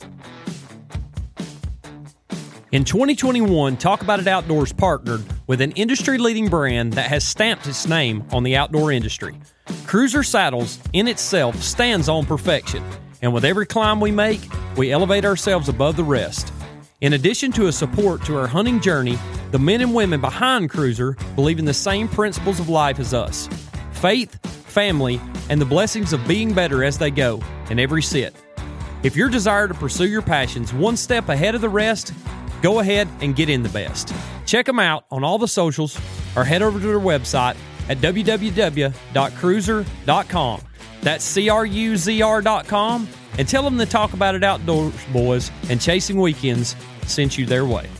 In 2021, Talk About It Outdoors partnered with an industry-leading brand that has stamped its name on the outdoor industry. Cruiser Saddles in itself stands on perfection, and with every climb we make, we elevate ourselves above the rest. In addition to a support to our hunting journey, the men and women behind Cruiser believe in the same principles of life as us: faith, family, and the blessings of being better as they go in every sit. If your desire to pursue your passions one step ahead of the rest, go ahead and get in the best. Check them out on all the socials or head over to their website at www.cruiser.com. That's CRUZR.com, and tell them the Talk About It Outdoors boys and Chasing Weekends sent you their way.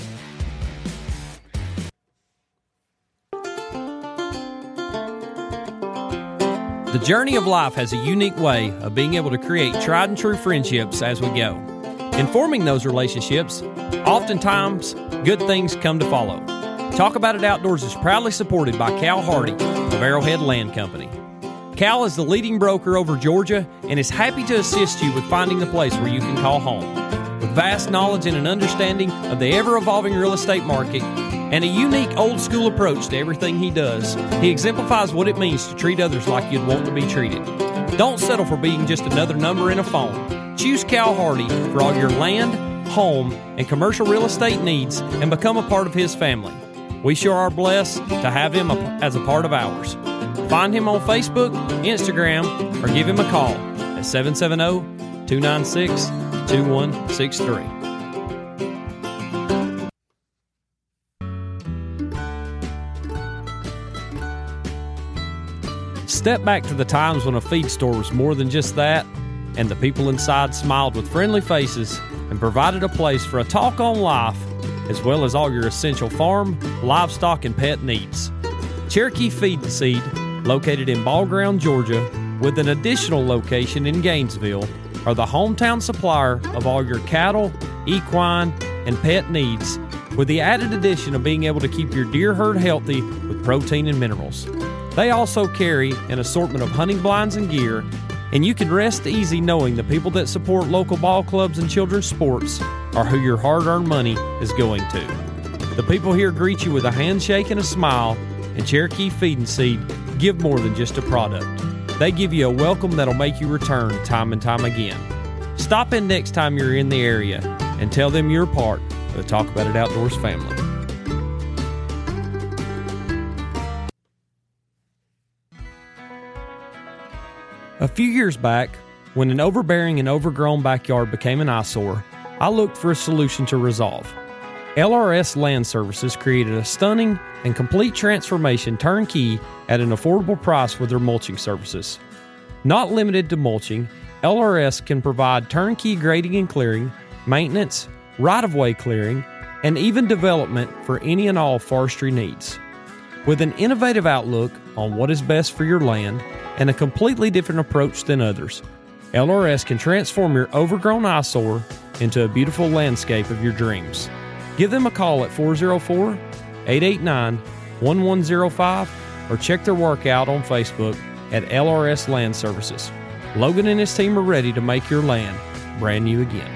The journey of life has a unique way of being able to create tried and true friendships as we go. In forming those relationships, oftentimes good things come to follow. Talk About It Outdoors is proudly supported by Cal Hardy of Arrowhead Land Company. Cal is the leading broker over Georgia and is happy to assist you with finding the place where you can call home. With vast knowledge and an understanding of the ever-evolving real estate market and a unique old-school approach to everything he does, he exemplifies what it means to treat others like you'd want to be treated. Don't settle for being just another number in a phone. Choose Cal Hardy for all your land, home, and commercial real estate needs and become a part of his family. We sure are blessed to have him as a part of ours. Find him on Facebook, Instagram, or give him a call at 770-296-2163. Step back to the times when a feed store was more than just that, and the people inside smiled with friendly faces and provided a place for a talk on life, as well as all your essential farm, livestock, and pet needs. Cherokee Feed and Seed, located in Ball Ground, Georgia, with an additional location in Gainesville, are the hometown supplier of all your cattle, equine, and pet needs, with the added addition of being able to keep your deer herd healthy with protein and minerals. They also carry an assortment of hunting blinds and gear, and you can rest easy knowing the people that support local ball clubs and children's sports are who your hard-earned money is going to. The people here greet you with a handshake and a smile, and Cherokee Feed and Seed give more than just a product. They give you a welcome that'll make you return time and time again. Stop in next time you're in the area and tell them you're part of the Talk About It Outdoors family. A few years back, when an overbearing and overgrown backyard became an eyesore, I looked for a solution to resolve. LRS Land Services created a stunning and complete transformation turnkey at an affordable price with their mulching services. Not limited to mulching, LRS can provide turnkey grading and clearing, maintenance, right-of-way clearing, and even development for any and all forestry needs. With an innovative outlook on what is best for your land and a completely different approach than others, LRS can transform your overgrown eyesore into a beautiful landscape of your dreams. Give them a call at 404-889-1105 or check their work out on Facebook at LRS Land Services. Logan and his team are ready to make your land brand new again.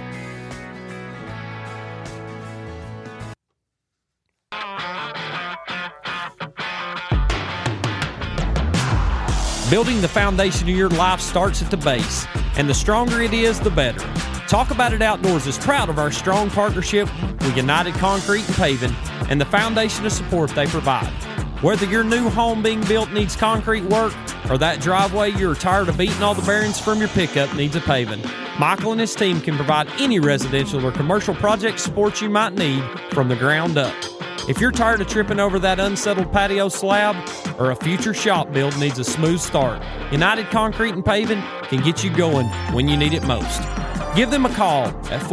Building the foundation of your life starts at the base, and the stronger it is, the better. Talk About It Outdoors is proud of our strong partnership with United Concrete and Paving and the foundation of support they provide. Whether your new home being built needs concrete work or that driveway you're tired of beating all the bearings from your pickup needs a paving, Michael and his team can provide any residential or commercial project support you might need from the ground up. If you're tired of tripping over that unsettled patio slab or a future shop build needs a smooth start, United Concrete and Paving can get you going when you need it most. Give them a call at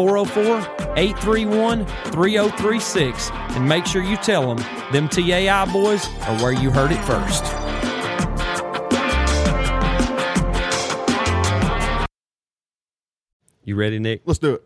404-831-3036 and make sure you tell them TAI boys are where you heard it first. You ready, Nick? Let's do it.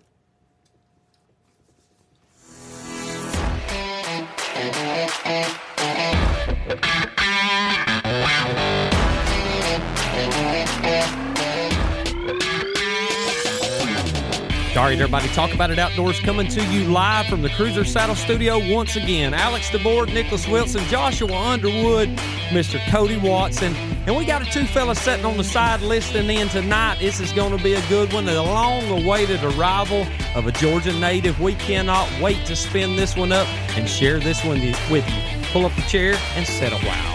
All right, everybody, Talk About It Outdoors coming to you live from the Cruiser Saddle Studio once again. Alex DeBoard, Nicholas Wilson, Joshua Underwood, Mr. Cody Watson. And we got two fellas sitting on the side listening in tonight. This is going to be a good one, a long-awaited arrival of a Georgia native. We cannot wait to spin this one up and share this one with you. Pull up a chair and set a wow.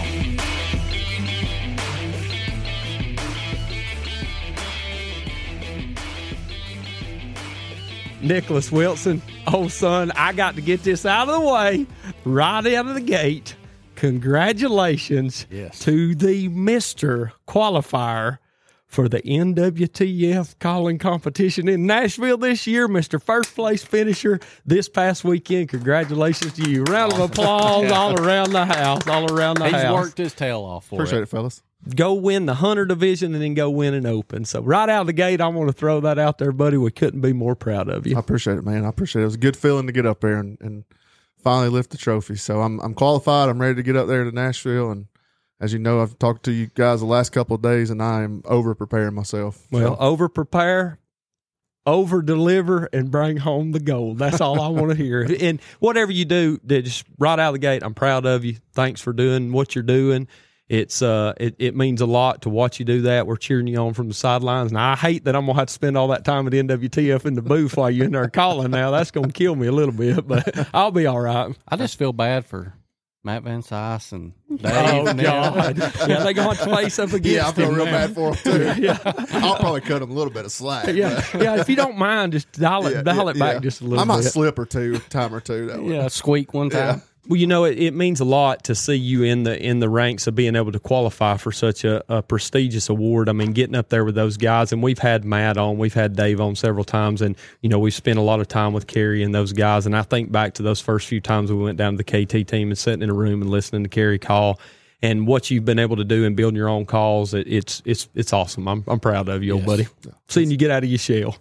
Nicholas Wilson, oh son, I got to get this out of the way right out of the gate. Congratulations to the Mr. Qualifier for the NWTF calling competition in Nashville this year. Mr. First Place Finisher this past weekend. Congratulations to you. Round of applause all around the house, all around the house. He's worked his tail off for Appreciate it, fellas. Go win the Hunter division and then go win an Open. So right out of the gate, I want to throw that out there, buddy. We couldn't be more proud of you. I appreciate it, man. I appreciate it. It was a good feeling to get up there and finally lift the trophy. So I'm qualified. I'm ready to get up there to Nashville. And as you know, I've talked to you guys the last couple of days, and I am over-preparing myself. Well, over-prepare, over-deliver, and bring home the gold. That's all I want to hear. And whatever you do, just right out of the gate, I'm proud of you. Thanks for doing what you're doing. It means a lot to watch you do that. We're cheering you on from the sidelines. And I hate that I'm going to have to spend all that time at NWTF in the booth while you're in there calling now. That's going to kill me a little bit, but I'll be all right. I just feel bad for Matt Van Cise and Dave. Oh, God. Yeah, they're going to face up against Yeah, I feel him real now. bad for them, too. Yeah. I'll probably cut them a little bit of slack. Yeah, if you don't mind, just dial it back just a little bit. I might slip a time or two. That way. Yeah, squeak one time. Yeah. Well, you know, it means a lot to see you in the ranks of being able to qualify for such a prestigious award. I mean, getting up there with those guys, and we've had Matt on, we've had Dave on several times, and, you know, we've spent a lot of time with Kerry and those guys, and I think back to those first few times we went down to the KT team and sitting in a room and listening to Kerry call, and what you've been able to do in building your own calls, it's awesome. I'm proud of you, old buddy. Seeing you get out of your shell.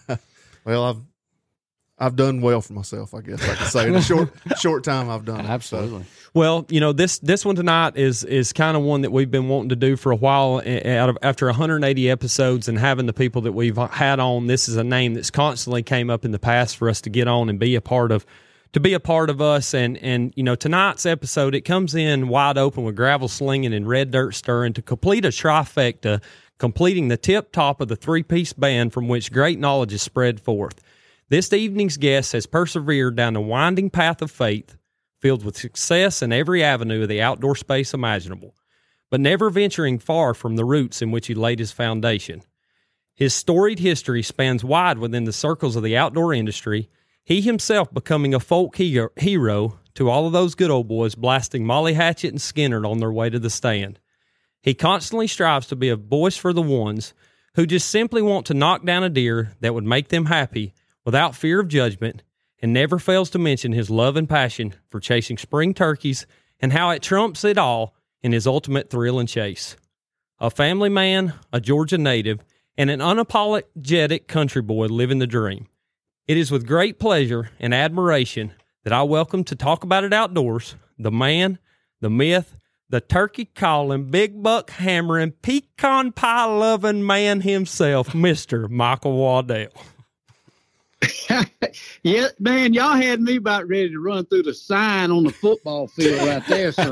Well, I've done well for myself, I guess I could say. In the short time I've done it. Absolutely. So. Well, you know, this one tonight is kind of one that we've been wanting to do for a while. After 180 episodes and having the people that we've had on, this is a name that's constantly came up in the past for us to get on and be a part of. To be a part of us, and you know, tonight's episode, it comes in wide open with gravel slinging and red dirt stirring to complete a trifecta, completing the tip top of the three-piece band from which great knowledge is spread forth. This evening's guest has persevered down the winding path of faith, filled with success in every avenue of the outdoor space imaginable, but never venturing far from the roots in which he laid his foundation. His storied history spans wide within the circles of the outdoor industry, he himself becoming a folk hero to all of those good old boys blasting Molly Hatchet and Skinner on their way to the stand. He constantly strives to be a voice for the ones who just simply want to knock down a deer that would make them happy without fear of judgment, and never fails to mention his love and passion for chasing spring turkeys and how it trumps it all in his ultimate thrill and chase. A family man, a Georgia native, and an unapologetic country boy living the dream. It is with great pleasure and admiration that I welcome to Talk About It Outdoors, the man, the myth, the turkey calling, big buck hammering, pecan pie loving man himself, Mr. Michael Waddell. Yeah, man, y'all had me about ready to run through the sign on the football field right there. So,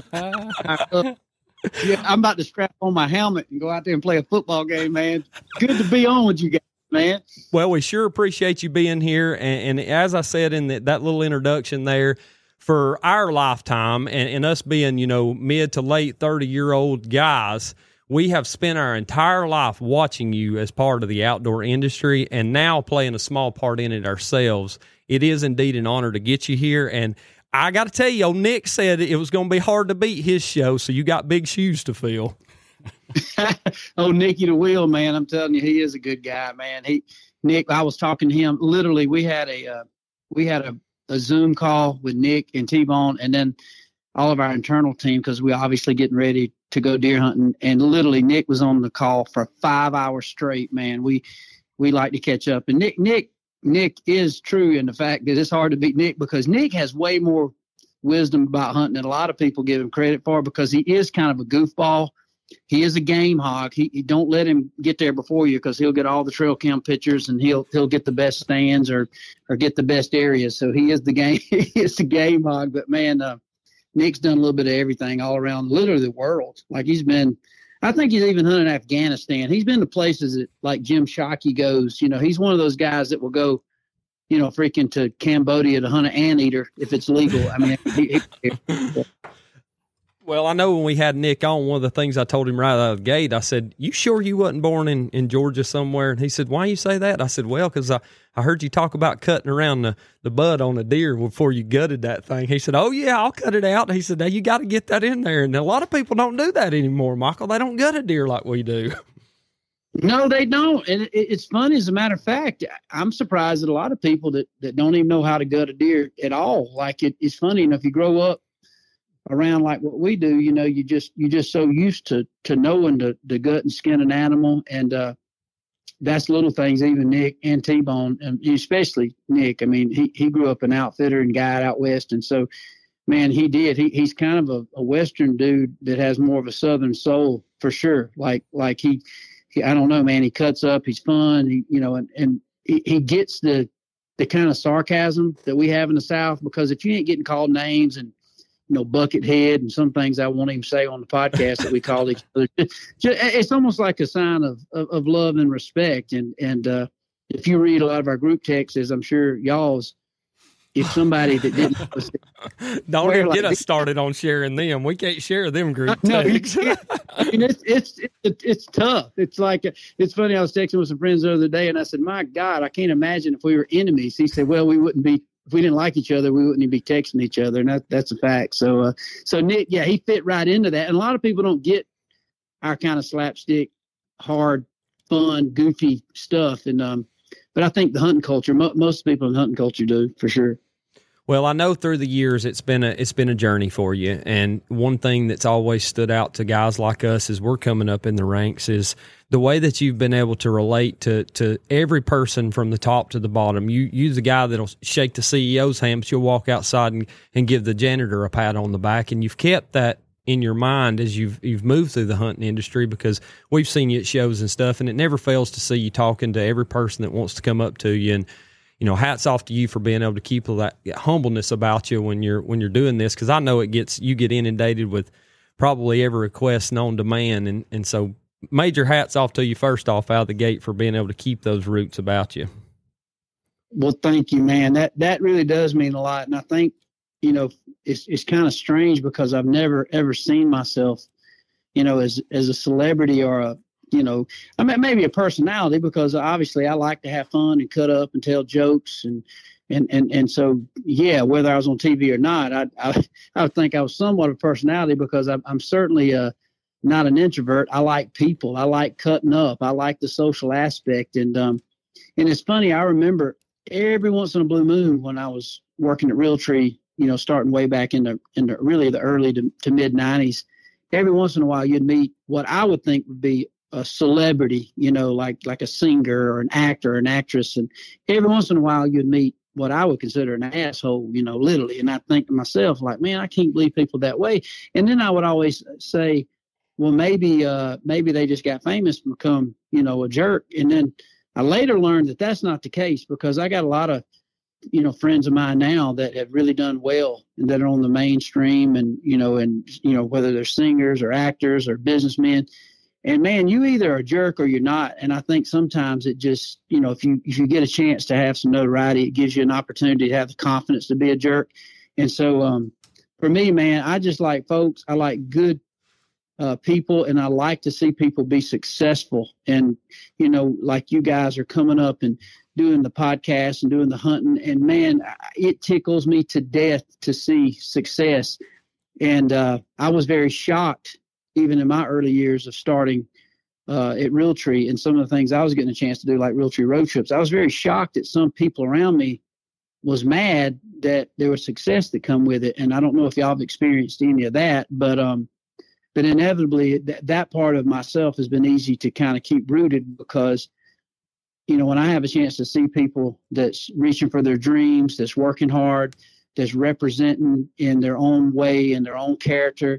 I'm about to strap on my helmet and go out there and play a football game, man. Good to be on with you guys, man. Well, we sure appreciate you being here. And as I said in that little introduction there, for our lifetime and us being, you know, mid to late 30-year-old guys, we have spent our entire life watching you as part of the outdoor industry and now playing a small part in it ourselves. It is indeed an honor to get you here. And I got to tell you, old Nick said it was going to be hard to beat his show, so you got big shoes to fill. Oh, Nicky the Wheel, man, I'm telling you, he is a good guy, man. Nick, I was talking to him. Literally, we had a Zoom call with Nick and T-Bone, and then all of our internal team, because we obviously getting ready to go deer hunting. And literally Nick was on the call for 5 hours straight, man. We like to catch up. And Nick is true in the fact that it's hard to beat Nick because Nick has way more wisdom about hunting than a lot of people give him credit for, because he is kind of a goofball. he is a game hog. He don't let him get there before you, because he'll get all the trail cam pictures and he'll get the best stands or get the best areas. So he is the game he is the game hog. But man, Nick's done a little bit of everything all around literally the world. Like I think he's even hunted Afghanistan. He's been to places that like Jim Shockey goes. He's one of those guys that will go, freaking to Cambodia to hunt an anteater if it's legal. I mean, Well, I know when we had Nick on, one of the things I told him right out of the gate, I said, "You sure you wasn't born in Georgia somewhere?" And he said, "Why you say that?" I said, "Well, because I heard you talk about cutting around the bud on a deer before you gutted that thing." He said, "Oh, yeah, I'll cut it out." He said, "Now you got to get that in there." And a lot of people don't do that anymore, Michael. They don't gut a deer like we do. No, they don't. And it's funny, as a matter of fact, I'm surprised at a lot of people that don't even know how to gut a deer at all. Like it's funny, if you grow up around like what we do, you just so used to knowing to gut and skin an animal. And that's little things. Even Nick and T-Bone, and especially Nick, I mean, he grew up an outfitter and guide out west. And so, man, he's kind of a Western dude that has more of a Southern soul for sure. Like he I don't know, man, he cuts up, he's fun, and he gets the kind of sarcasm that we have in the South, because if you ain't getting called names and buckethead and some things I won't even say on the podcast that we call each other, it's almost like a sign of love and respect. And if you read a lot of our group texts, as I'm sure y'all's, if somebody that didn't don't even get us started on sharing them. We can't share them group texts. I mean, it's tough. It's like, it's funny. I was texting with some friends the other day, and I said, "My God, I can't imagine if we were enemies." He said, "Well, we wouldn't be. If we didn't like each other, we wouldn't even be texting each other." And that's a fact. So Nick, yeah, he fit right into that. And a lot of people don't get our kind of slapstick, hard, fun, goofy stuff. And but I think the hunting culture, most people in the hunting culture do, for sure. Well, I know through the years it's been a journey for you, and one thing that's always stood out to guys like us as we're coming up in the ranks is the way that you've been able to relate to every person from the top to the bottom. You're the guy that'll shake the CEO's hand, but you'll walk outside and give the janitor a pat on the back, and you've kept that in your mind as you've moved through the hunting industry, because we've seen you at shows and stuff, and it never fails to see you talking to every person that wants to come up to you. And hats off to you for being able to keep that humbleness about you when you're doing this, because I know you get inundated with probably every request known to man, and so major hats off to you first off out of the gate for being able to keep those roots about you. Well, thank you, man. That really does mean a lot, and I think it's kind of strange, because I've never ever seen myself as a celebrity or I mean, maybe a personality, because obviously I like to have fun and cut up and tell jokes. And so, yeah, whether I was on TV or not, I would think I was somewhat of a personality, because I'm certainly not an introvert. I like people. I like cutting up. I like the social aspect. And it's funny. I remember every once in a blue moon when I was working at Realtree, starting way back in the really the early to mid 90s, every once in a while you'd meet what I would think would be a celebrity, like a singer or an actor or an actress. And every once in a while you'd meet what I would consider an asshole, literally. And I think to myself, like, man, I can't believe people that way. And then I would always say, well, maybe they just got famous and become, a jerk. And then I later learned that that's not the case, because I got a lot of, friends of mine now that have really done well and that are on the mainstream, and, whether they're singers or actors or businessmen. And man, you either are a jerk or you're not. And I think sometimes it just, if you get a chance to have some notoriety, it gives you an opportunity to have the confidence to be a jerk. And so for me, man, I just like folks. I like good people, and I like to see people be successful. And, like you guys are coming up and doing the podcast and doing the hunting. And man, it tickles me to death to see success. And I was very shocked, even in my early years of starting at Realtree, and some of the things I was getting a chance to do, like Realtree road trips. I was very shocked that some people around me was mad that there was success that come with it. And I don't know if y'all have experienced any of that, but inevitably that part of myself has been easy to kind of keep rooted, because, when I have a chance to see people that's reaching for their dreams, that's working hard, that's representing in their own way, in their own character,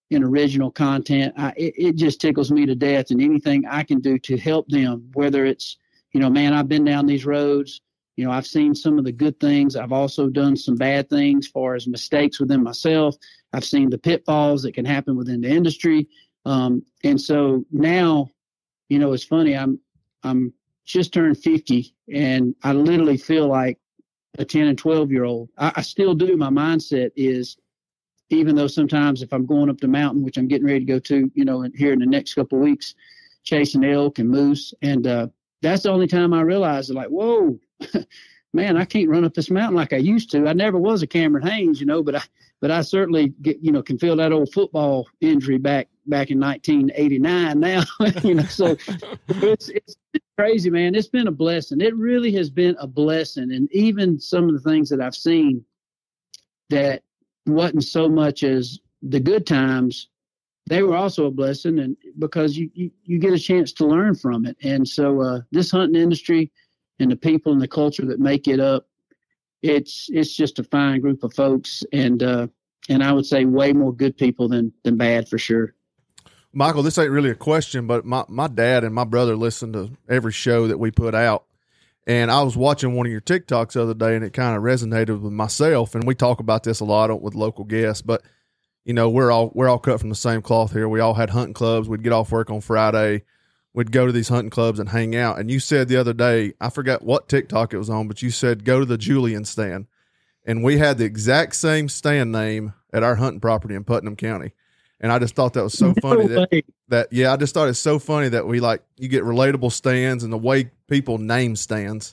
in original content. It just tickles me to death, and anything I can do to help them, whether it's, man, I've been down these roads. I've seen some of the good things. I've also done some bad things as far as mistakes within myself. I've seen the pitfalls that can happen within the industry. And so now, it's funny. I'm just turned 50, and I literally feel like a 10 and 12-year-old. I still do. My mindset is, even though sometimes if I'm going up the mountain, which I'm getting ready to go to, here in the next couple of weeks, chasing elk and moose. And that's the only time I realized, like, whoa, man, I can't run up this mountain like I used to. I never was a Cameron Haynes, but I certainly can feel that old football injury back in 1989 now, so it's crazy, man. It's been a blessing. It really has been a blessing. And even some of the things that I've seen that wasn't so much as the good times, they were also a blessing, and because you get a chance to learn from it. And so this hunting industry and the people and the culture that make it up, it's just a fine group of folks, and I would say way more good people than bad, for sure. Michael, this ain't really a question, but my dad and my brother listen to every show that we put out. And I was watching one of your TikToks the other day, and it kind of resonated with myself. And we talk about this a lot with local guests, but we're all cut from the same cloth here. We all had hunting clubs. We'd get off work on Friday. We'd go to these hunting clubs and hang out. And you said the other day, I forgot what TikTok it was on, but you said, go to the Julian stand. And we had the exact same stand name at our hunting property in Putnam County. And I just thought that was so funny I just thought it's so funny that you get relatable stands, and the way people name stands.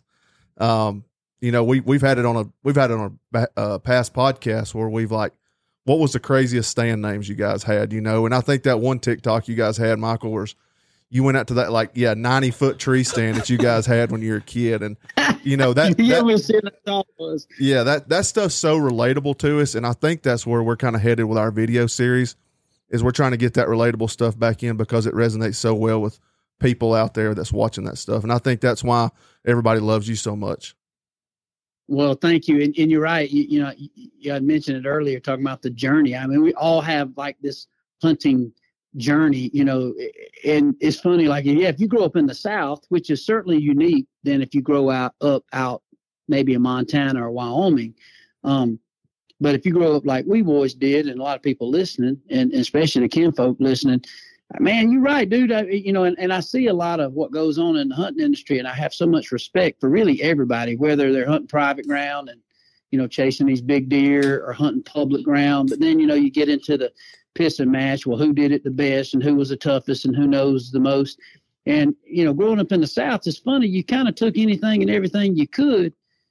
We've had it on a past podcast where we've what was the craziest stand names you guys had, and I think that one TikTok you guys had, Michael, was you went out to that 90-foot tree stand that you guys had when you were a kid. And that stuff's so relatable to us. And I think that's where we're kind of headed with our video series, is we're trying to get that relatable stuff back in, because it resonates so well with people out there that's watching that stuff. And I think that's why everybody loves you so much. Well, thank you. And you're right. You had mentioned it earlier, talking about the journey. I mean, we all have this hunting journey, and it's funny, if you grow up in the South, which is certainly unique than if you grow out maybe in Montana or Wyoming. But if you grow up like we boys did, and a lot of people listening, and especially the kinfolk listening, man, you're right, dude. And I see a lot of what goes on in the hunting industry, and I have so much respect for really everybody, whether they're hunting private ground and, chasing these big deer, or hunting public ground. But then, you get into the piss and match. Well, who did it the best, and who was the toughest, and who knows the most? And, growing up in the South, it's funny. You kind of took anything and everything you could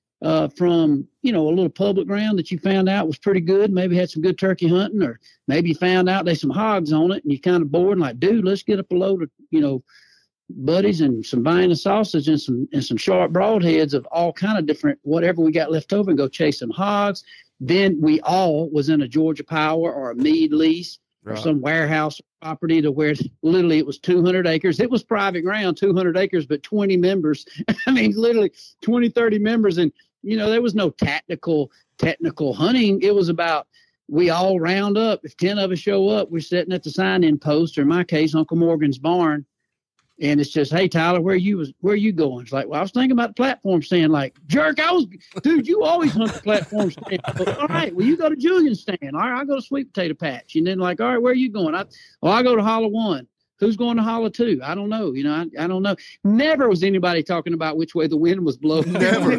from, a little public ground that you found out was pretty good, maybe had some good turkey hunting, or maybe you found out there's some hogs on it, and you kind of bored and like, dude, let's get up a load of, buddies and some Vienna sausage and some sharp broadheads of all kind of different, whatever we got left over, and go chase some hogs. Then we all was in a Georgia Power or a Meade lease, or some warehouse property, to where literally it was 200 acres. It was private ground, 200 acres, but 20 members. I mean, literally 20, 30 members. And, there was no technical hunting. It was about, we all round up. If 10 of us show up, we're sitting at the sign-in post, or in my case, Uncle Morgan's barn. And it's just, hey, Tyler, where you going? It's like, well, I was thinking about the platform stand. Like, jerk, dude, you always hunt the platform stand. All right, well, you go to Julian's stand. All right, I'll go to Sweet Potato Patch. And then like, all right, where are you going? I go to Hollow 1. Who's going to Hollow 2? I don't know. I don't know. Never was anybody talking about which way the wind was blowing. Never.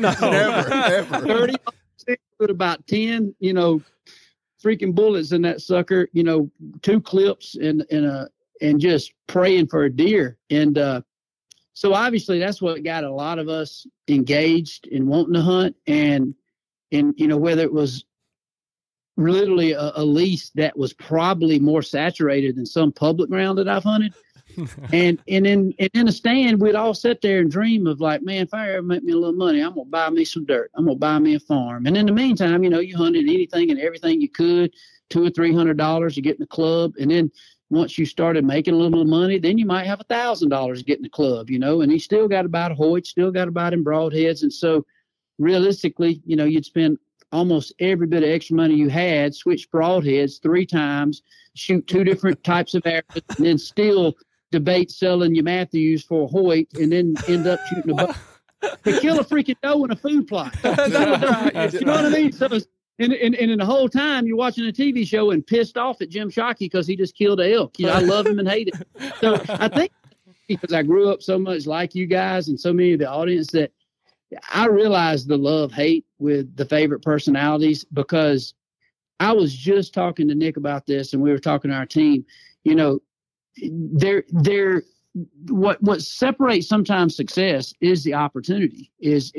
30, with about 10, freaking bullets in that sucker, 2 clips and just praying for a deer. And so obviously that's what got a lot of us engaged in wanting to hunt. And whether it was literally a lease that was probably more saturated than some public ground that I've hunted. and in a stand, we'd all sit there and dream of like, man, if I ever make me a little money, I'm going to buy me some dirt. I'm going to buy me a farm. And in the meantime, you hunted anything and everything you could, $200 or $300 to get in the club. And then once you started making a little money, then you might have $1,000 to get in the club, and he still got about a Hoyt, still got about in broadheads. And so realistically, you'd spend almost every bit of extra money you had, switch broadheads 3 times, shoot 2 different types of arrows, and then still debate selling your Matthews for a Hoyt, and then end up shooting a buck to kill a freaking doe in a food plot. You know what I mean? So, and in the whole time you're watching a TV show and pissed off at Jim Shockey because he just killed an elk. You know, I love him and hate him. So I think because I grew up so much like you guys and so many of the audience that I realized the love-hate with the favorite personalities, because I was just talking to Nick about this, and we were talking to our team. You know, what separates sometimes success is the opportunity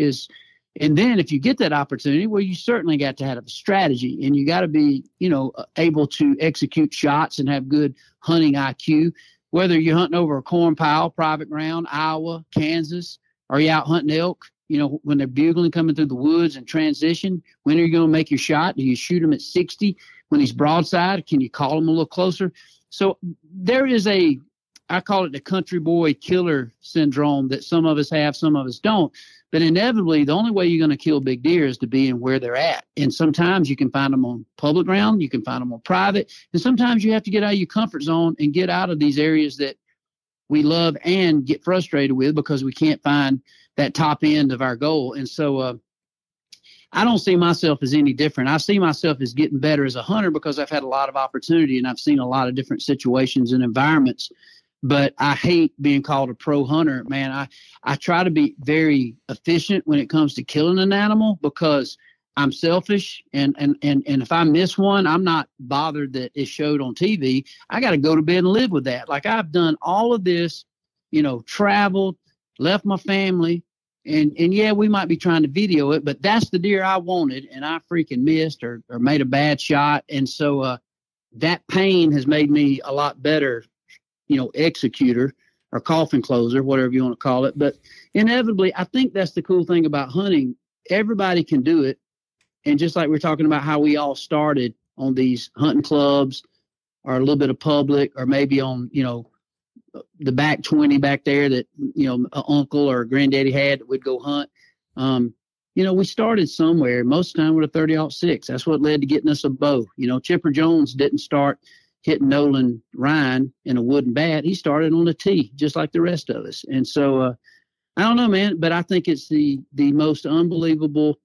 and then if you get that opportunity, well, you certainly got to have a strategy, and you got to be, you know, able to execute shots and have good hunting IQ, whether you're hunting over a corn pile, private ground, Iowa, Kansas, or you out hunting elk. You know, when they're bugling coming through the woods and transition, when are you going to make your shot? Do you shoot him at 60? When he's broadside, can you call him a little closer? So there is I call it the country boy killer syndrome that some of us have, some of us don't. But inevitably, the only way you're going to kill big deer is to be in where they're at. And sometimes you can find them on public ground, you can find them on private, and sometimes you have to get out of your comfort zone and get out of these areas that we love and get frustrated with because we can't find that top end of our goal. And so I don't see myself as any different. I see myself as getting better as a hunter because I've had a lot of opportunity and I've seen a lot of different situations and environments. But I hate being called a pro hunter, man. I try to be very efficient when it comes to killing an animal because I'm selfish. And if I miss one, I'm not bothered that it showed on TV. I got to go to bed and live with that. Like I've done all of this, you know, traveled, left my family. And yeah, we might be trying to video it, but that's the deer I wanted. And I freaking missed or made a bad shot. And so that pain has made me a lot better, you know, executor or coffin closer, whatever you want to call it. But inevitably, I think that's the cool thing about hunting. Everybody can do it. And just like we're talking about how we all started on these hunting clubs or a little bit of public or maybe on, you know, the back 20 back there that, you know, an uncle or a granddaddy had that would go hunt. You know, we started somewhere, most of the time with a 30-06. That's what led to getting us a bow. You know, Chipper Jones didn't start hitting Nolan Ryan in a wooden bat. He started on a tee, just like the rest of us. And so, I don't know, man, but I think it's the most unbelievable,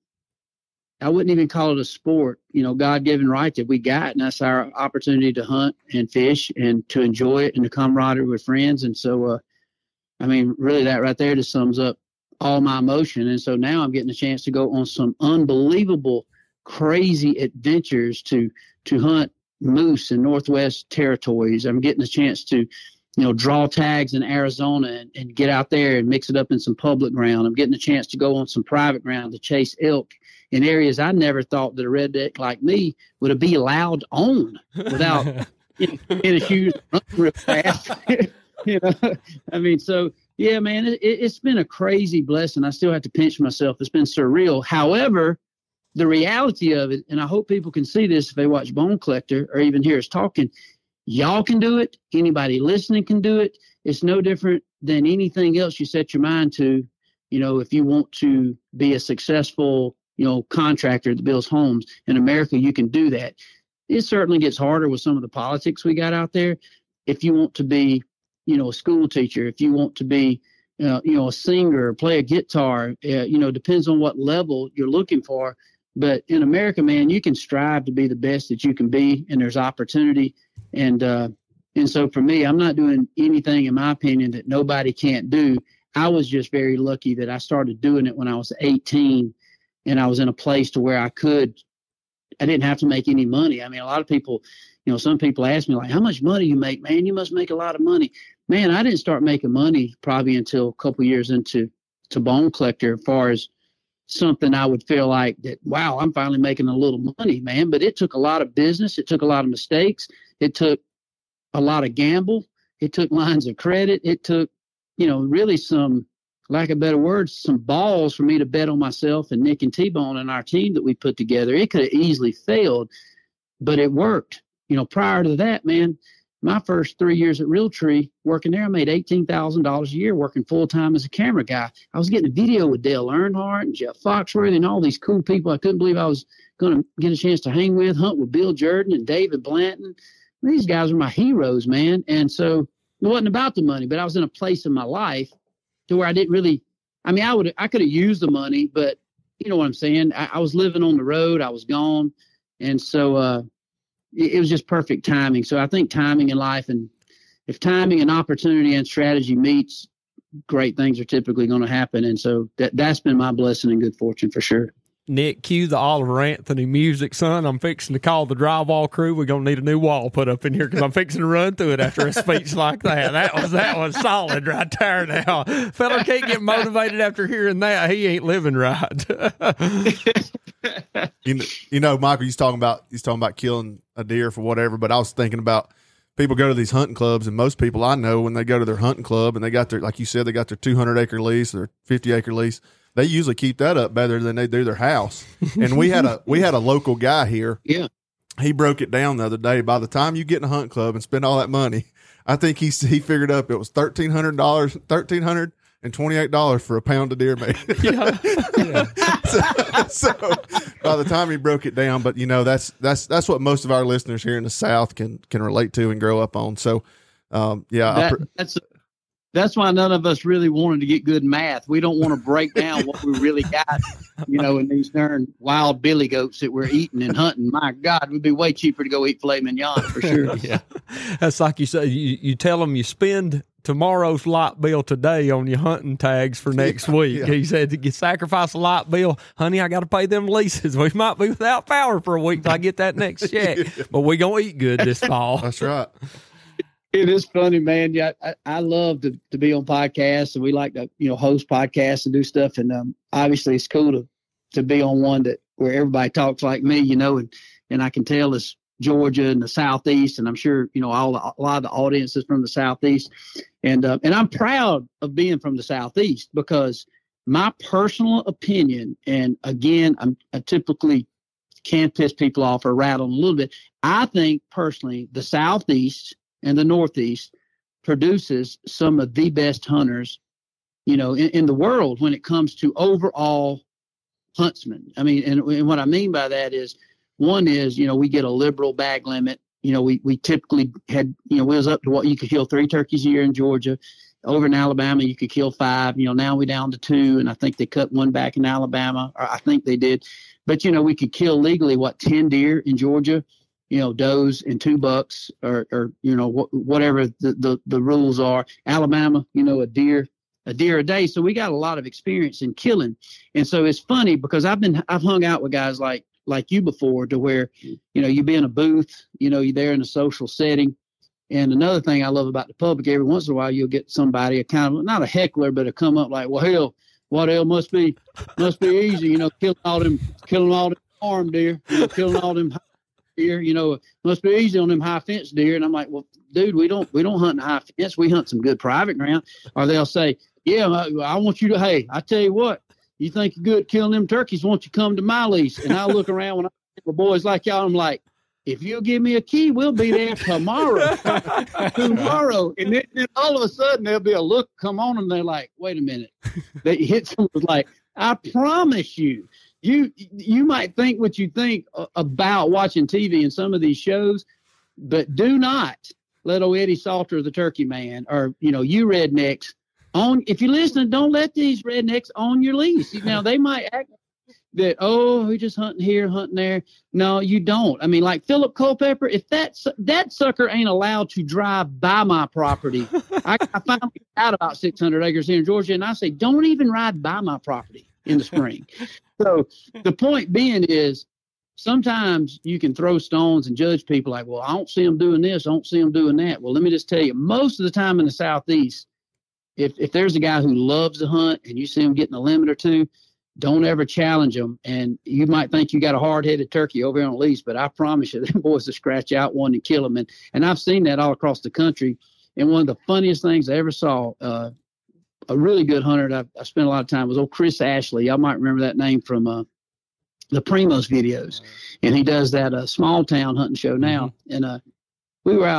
I wouldn't even call it a sport, you know, God-given right that we got. And that's our opportunity to hunt and fish and to enjoy it and to camaraderie with friends. And so, I mean, really that right there just sums up all my emotion. And so now I'm getting a chance to go on some unbelievable, crazy adventures to hunt moose in Northwest Territories. I'm getting a chance to, you know, draw tags in Arizona and get out there and mix it up in some public ground. I'm getting a chance to go on some private ground to chase elk in areas I never thought that a redneck like me would be allowed to own without in a shoes real fast. You know, I mean, so yeah, man, it's been a crazy blessing. I still have to pinch myself. It's been surreal. However, the reality of it, and I hope people can see this if they watch Bone Collector or even hear us talking, y'all can do it. Anybody listening can do it. It's no different than anything else you set your mind to. You know, if you want to be a successful, you know, contractor that builds homes in America, you can do that. It certainly gets harder with some of the politics we got out there. If you want to be, you know, a school teacher, if you want to be, you know, a singer, play a guitar, you know, depends on what level you're looking for. But in America, man, you can strive to be the best that you can be, and there's opportunity. And so for me, I'm not doing anything, in my opinion, that nobody can't do. I was just very lucky that I started doing it when I was 18, and I was in a place to where I didn't have to make any money. I mean, a lot of people, you know, some people ask me, like, how much money you make? Man, you must make a lot of money. Man, I didn't start making money probably until a couple years into Bone Collector, as far as something I would feel like that, wow, I'm finally making a little money, man. But it took a lot of business. It took a lot of mistakes. It took a lot of gamble. It took lines of credit. It took, you know, really some, lack of better words, some balls for me to bet on myself and Nick and T-Bone and our team that we put together. It could have easily failed, but it worked. You know, prior to that, man, my first 3 years at Realtree working there, I made $18,000 a year working full time as a camera guy. I was getting a video with Dale Earnhardt and Jeff Foxworthy and all these cool people I couldn't believe I was going to get a chance to hang with, hunt with Bill Jordan and David Blanton. These guys were my heroes, man. And so it wasn't about the money, but I was in a place in my life to where I didn't really, I mean, I could have used the money, but you know what I'm saying? I was living on the road. I was gone. And so it was just perfect timing. So I think timing in life, and if timing and opportunity and strategy meets, great things are typically going to happen. And so that's been my blessing and good fortune for sure. Nick, cue the Oliver Anthony music, son. I'm fixing to call the drywall crew. We're going to need a new wall put up in here because I'm fixing to run through it after a speech like that. That was solid right there now. Fella can't get motivated after hearing that. He ain't living right. You know, Michael, he's talking about killing a deer for whatever, but I was thinking about people go to these hunting clubs, and most people I know, when they go to their hunting club and they got their, like you said, they got their 200-acre lease, their 50-acre lease, they usually keep that up better than they do their house. And we had a local guy here. Yeah. He broke it down the other day. By the time you get in a hunt club and spend all that money, I think he figured up it was $1,328 for a pound of deer meat. Yeah. So by the time he broke it down, but you know, that's what most of our listeners here in the South can relate to and grow up on. So, that's why none of us really wanted to get good math. We don't want to break down what we really got, you know, in these darn wild billy goats that we're eating and hunting. My God, it would be way cheaper to go eat filet mignon for sure. Yeah. That's like you said, you tell them you spend tomorrow's light bill today on your hunting tags for next week. Yeah. He said, you sacrifice a light bill. Honey, I got to pay them leases. We might be without power for a week till I get that next check, but we going to eat good this fall. That's right. It is funny, man. Yeah, I love to be on podcasts, and we like to, you know, host podcasts and do stuff. And obviously, it's cool to be on one where everybody talks like me, you know, and I can tell it's Georgia and the Southeast, and I'm sure, you know, a lot of the audience is from the Southeast, and I'm proud of being from the Southeast because my personal opinion, and again, I typically can piss people off or rattle them a little bit. I think personally, the Southeast and the Northeast produces some of the best hunters, you know, in the world when it comes to overall huntsmen. I mean, and what I mean by that is, one is, you know, we get a liberal bag limit. You know, we typically had, you know, we was up to what you could kill 3 turkeys a year in Georgia. Over in Alabama, you could kill 5. You know, now we're down to 2, and I think they cut 1 back in Alabama, or I think they did. But, you know, we could kill legally, 10 deer in Georgia, you know, does and 2 bucks, or you know, whatever the rules are. Alabama, you know, a deer a day. So we got a lot of experience in killing. And so it's funny because I've hung out with guys like you before, to where, you know, you be in a booth, you know, you're there in a social setting. And another thing I love about the public, every once in a while you'll get somebody, a kind of, not a heckler, but a come up like, well, hell, what hell must be easy, you know, killing all them farm deer, you know, killing all them deer, you know, must be easy on them high fence deer. And I'm like, well, dude, we don't hunt in high fence. We hunt some good private ground. Or they'll say, yeah, I want you to, hey, I tell you what, you think you're good killing them turkeys, won't you come to my lease? And I look around when I see my boys like y'all, I'm like, if you'll give me a key, we'll be there tomorrow. And then all of a sudden there'll be a look come on, and they're like, wait a minute. They hit someone like, I promise you, you might think what you think about watching TV and some of these shows, but do not let old Eddie Salter, the turkey man, or, you know, you rednecks if you're listening, don't let these rednecks on your lease. Now they might act that, oh, we're just hunting here, hunting there. No, you don't. I mean, like Philip Culpepper, if that sucker ain't allowed to drive by my property, I finally got about 600 acres here in Georgia, and I say, don't even ride by my property in the spring. So the point being is, sometimes you can throw stones and judge people like, well, I don't see them doing this, I don't see them doing that. Well, let me just tell you, most of the time in the Southeast, if there's a guy who loves to hunt and you see him getting a limit or 2, don't ever challenge them. And you might think you got a hard-headed turkey over here on a lease, but I promise you, them boys will scratch out one and kill them. And I've seen that all across the country. And one of the funniest things I ever saw, a really good hunter that I spent a lot of time was old Chris Ashley. Y'all might remember that name from the Primos videos. And he does that small town hunting show now. And we were out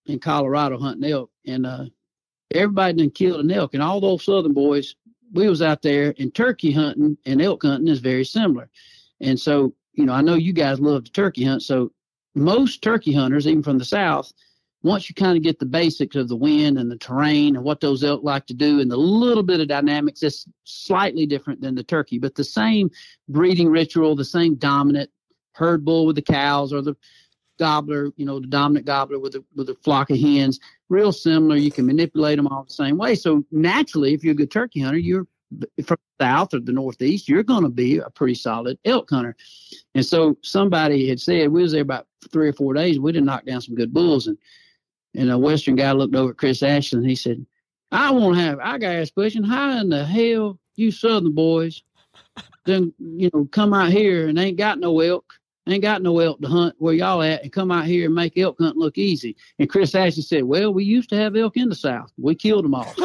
in Colorado hunting elk, and everybody done killed an elk, and all those Southern boys, we was out there, and turkey hunting and elk hunting is very similar. And so, I know you guys love to turkey hunt. So most turkey hunters, even from the South, once you kind of get the basics of the wind and the terrain and what those elk like to do and the little bit of dynamics, it's slightly different than the turkey, but the same breeding ritual, the same dominant herd bull with the cows, or the gobbler, the dominant gobbler with a flock of hens, real similar. You can manipulate them all the same way. So naturally, if you're a good turkey hunter, you're from the South or the Northeast, you're going to be a pretty solid elk hunter. And so somebody had said, we was there about 3 or 4 days, we did knock down some good bulls. And a Western guy looked over at Chris Ashton, and he said, I got to ask a question. How in the hell you Southern boys then, come out here and ain't got no elk to hunt where y'all at, and come out here and make elk hunting look easy? And Chris Ashton said, well, we used to have elk in the South. We killed them all.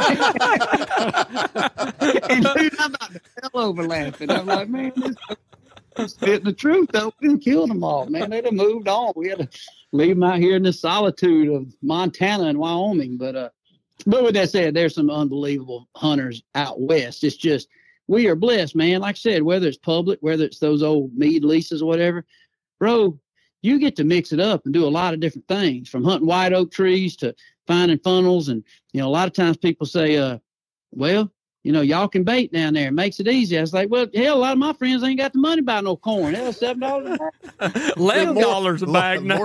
And dude, I'm about to fell over laughing. I'm like, man, this is fitting the truth, though. We killed them all, man. They'd have moved on. We had to leave them out here in the solitude of Montana and Wyoming. But with that said, there's some unbelievable hunters out west. It's just, we are blessed, man. Like I said, whether it's public, whether it's those old mead leases or whatever, bro, you get to mix it up and do a lot of different things, from hunting white oak trees to finding funnels. And, a lot of times people say, well, y'all can bait down there. It makes it easy. I was like, well, hell, a lot of my friends ain't got the money to buy no corn. Hell, $7 a bag. $11 a bag now.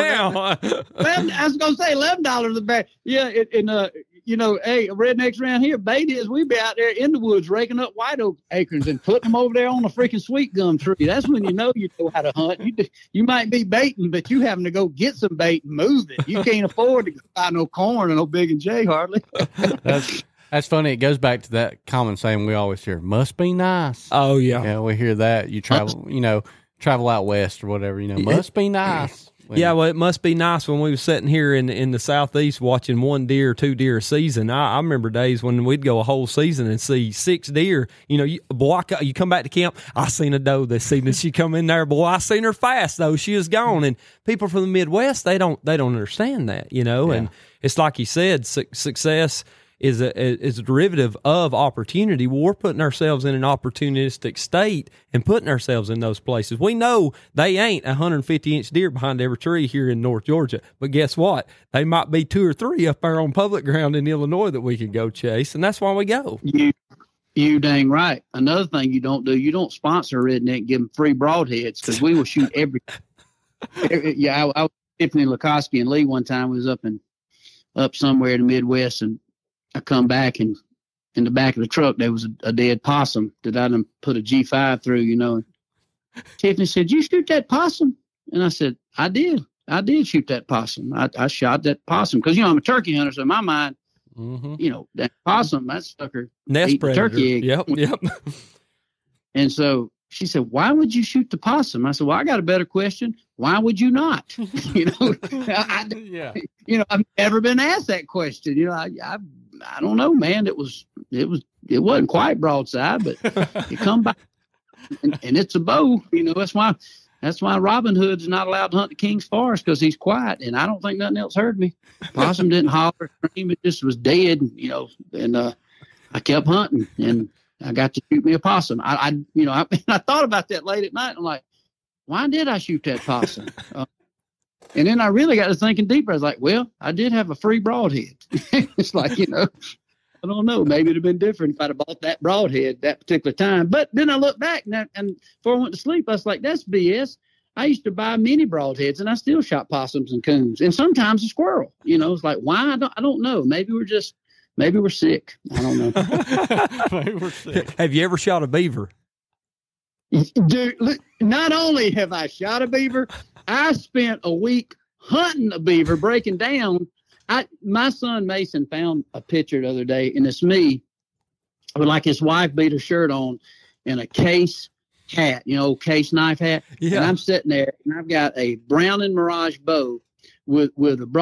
I was going to say $11 a bag. Yeah, hey, rednecks around here, bait is we be out there in the woods raking up white oak acorns and putting them over there on a freaking sweet gum tree. That's when you know how to hunt. You might be baiting, but you having to go get some bait and move it. You can't afford to buy no corn and no Big and J hardly. That's funny. It goes back to that common saying we always hear, must be nice. Oh, yeah. Yeah, we hear that. You travel out west or whatever, must be nice. Yeah, well, it must be nice when we were sitting here in the Southeast watching 1 deer, 2 deer a season. I remember days when we'd go a whole season and see 6 deer. You come back to camp, I seen a doe this evening. She come in there, boy, I seen her fast, though. She was gone. And people from the Midwest, they don't understand that, Yeah. And it's like you said, success is a derivative of opportunity. Well, we're putting ourselves in an opportunistic state and putting ourselves in those places. We know they ain't 150-inch deer behind every tree here in North Georgia, but guess what? They might be 2 or 3 up there on public ground in Illinois that we can go chase, and that's why we go. You dang right. Another thing you don't do, you don't sponsor a redneck and give them free broadheads, because we will shoot every. Yeah, I was with Tiffany Lukoski and Lee one time. We was up somewhere in the Midwest, and I come back, and in the back of the truck there was a dead possum that I done put a G5 through, And Tiffany said, "You shoot that possum?" And I said, I did shoot that possum. I shot that possum because, I'm a turkey hunter, so in my mind, that possum, that sucker Nest predator. Turkey egg. Yep. And so she said, "Why would you shoot the possum?" I said, "Well, I got a better question. Why would you not?" Yeah. I've never been asked that question. I don't know, man. It wasn't quite broadside, but you come back and it's a bow. That's why Robin Hood's not allowed to hunt the King's Forest, because he's quiet, and I don't think nothing else heard me. Possum didn't holler, scream. It just was dead, and I kept hunting, and I got to shoot me a possum. I thought about that late at night. I'm like, why did I shoot that possum? And then I really got to thinking deeper. I was like, well, I did have a free broadhead. It's like, I don't know. Maybe it'd have been different if I'd have bought that broadhead that particular time. But then I look back and before I went to sleep, I was like, that's BS. I used to buy mini broadheads, and I still shot possums and coons, and sometimes a squirrel. It's like, why? I don't know. Maybe we're sick. I don't know. Maybe we're sick. Have you ever shot a beaver? Dude, look, not only have I shot a beaver, I spent a week hunting a beaver, breaking down. My son Mason found a picture the other day, and it's me with like his wife beater shirt on and a case hat, case knife hat. Yeah. And I'm sitting there, and I've got a Browning Mirage bow with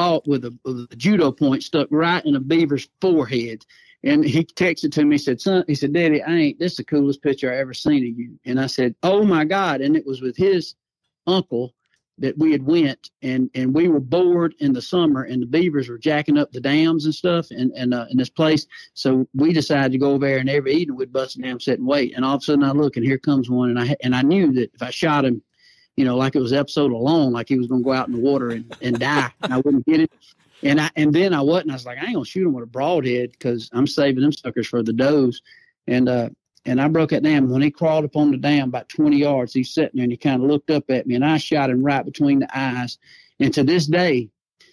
a judo point stuck right in a beaver's forehead. And he texted to me, he said, "Daddy, this is the coolest picture I ever seen of you." And I said, "Oh my God." And it was with his uncle that we had went and we were bored in the summer, and the beavers were jacking up the dams and stuff in this place. So we decided to go over there, and every evening we'd bust a dam, sit and wait. And all of a sudden I look, and here comes one, and I knew that if I shot him, like it was episode alone, like he was going to go out in the water and die, and I wouldn't get it. And then I wasn't. I was like, I ain't gonna shoot him with a broadhead because I'm saving them suckers for the does. And I broke that dam. When he crawled up on the dam about 20 yards, he's sitting there and he kind of looked up at me, and I shot him right between the eyes. And to this day,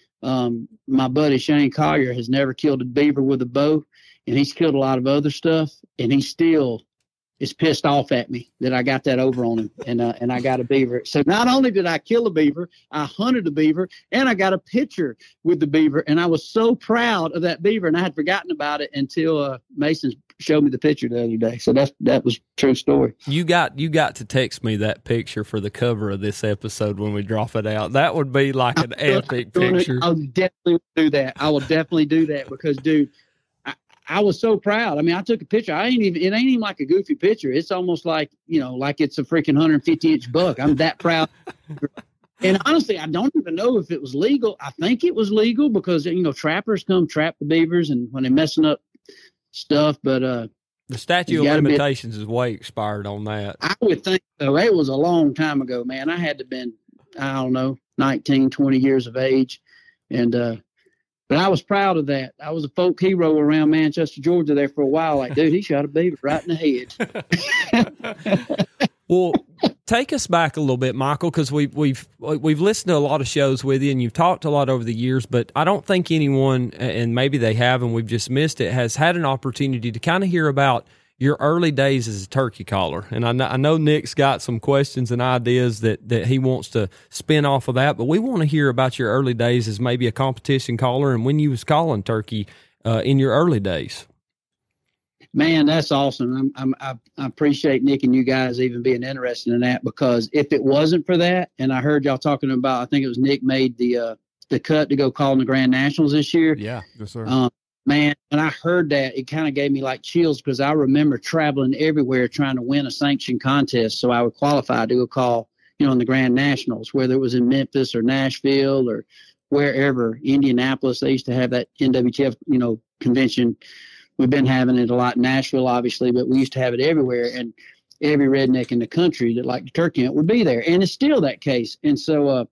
my buddy Shane Collier has never killed a beaver with a bow, and he's killed a lot of other stuff, and he still is pissed off at me that I got that over on him, and I got a beaver. So not only did I kill a beaver, I hunted a beaver, and I got a picture with the beaver, and I was so proud of that beaver, and I had forgotten about it until Mason showed me the picture the other day. So that was a true story. You got to text me that picture for the cover of this episode when we drop it out. That would be like an epic picture. I'll definitely do that. I will definitely do that because, dude, I was so proud. I mean, I took a picture. It ain't even like a goofy picture. It's almost like, like it's a freaking 150-inch buck. I'm that proud. And honestly, I don't even know if it was legal. I think it was legal because, trappers come trap the beavers and when they're messing up stuff. But the statute of limitations is way expired on that. I would think so. It was a long time ago, man. I had to have been, I don't know, 19, 20 years of age. And, but I was proud of that. I was a folk hero around Manchester, Georgia there for a while. Like, dude, he shot a beaver right in the head. Well, take us back a little bit, Michael, because we've listened to a lot of shows with you, and you've talked a lot over the years, but I don't think anyone, and maybe they have and we've just missed it, has had an opportunity to kind of hear about your early days as a turkey caller. And I know Nick's got some questions and ideas that he wants to spin off of that, but we want to hear about your early days as maybe a competition caller and when you was calling turkey in your early days. Man, that's awesome. I appreciate Nick and you guys even being interested in that, because if it wasn't for that, and I heard y'all talking about, I think it was Nick made the cut to go call in the Grand Nationals this year. Yeah, yes, sir. Man, when I heard that, it kind of gave me like chills because I remember traveling everywhere trying to win a sanctioned contest so I would qualify to go call, in the Grand Nationals, whether it was in Memphis or Nashville or wherever, Indianapolis. They used to have that NWTF, convention. We've been having it a lot in Nashville, obviously, but we used to have it everywhere. And every redneck in the country that liked to turkey hunt would be there. And it's still that case. And so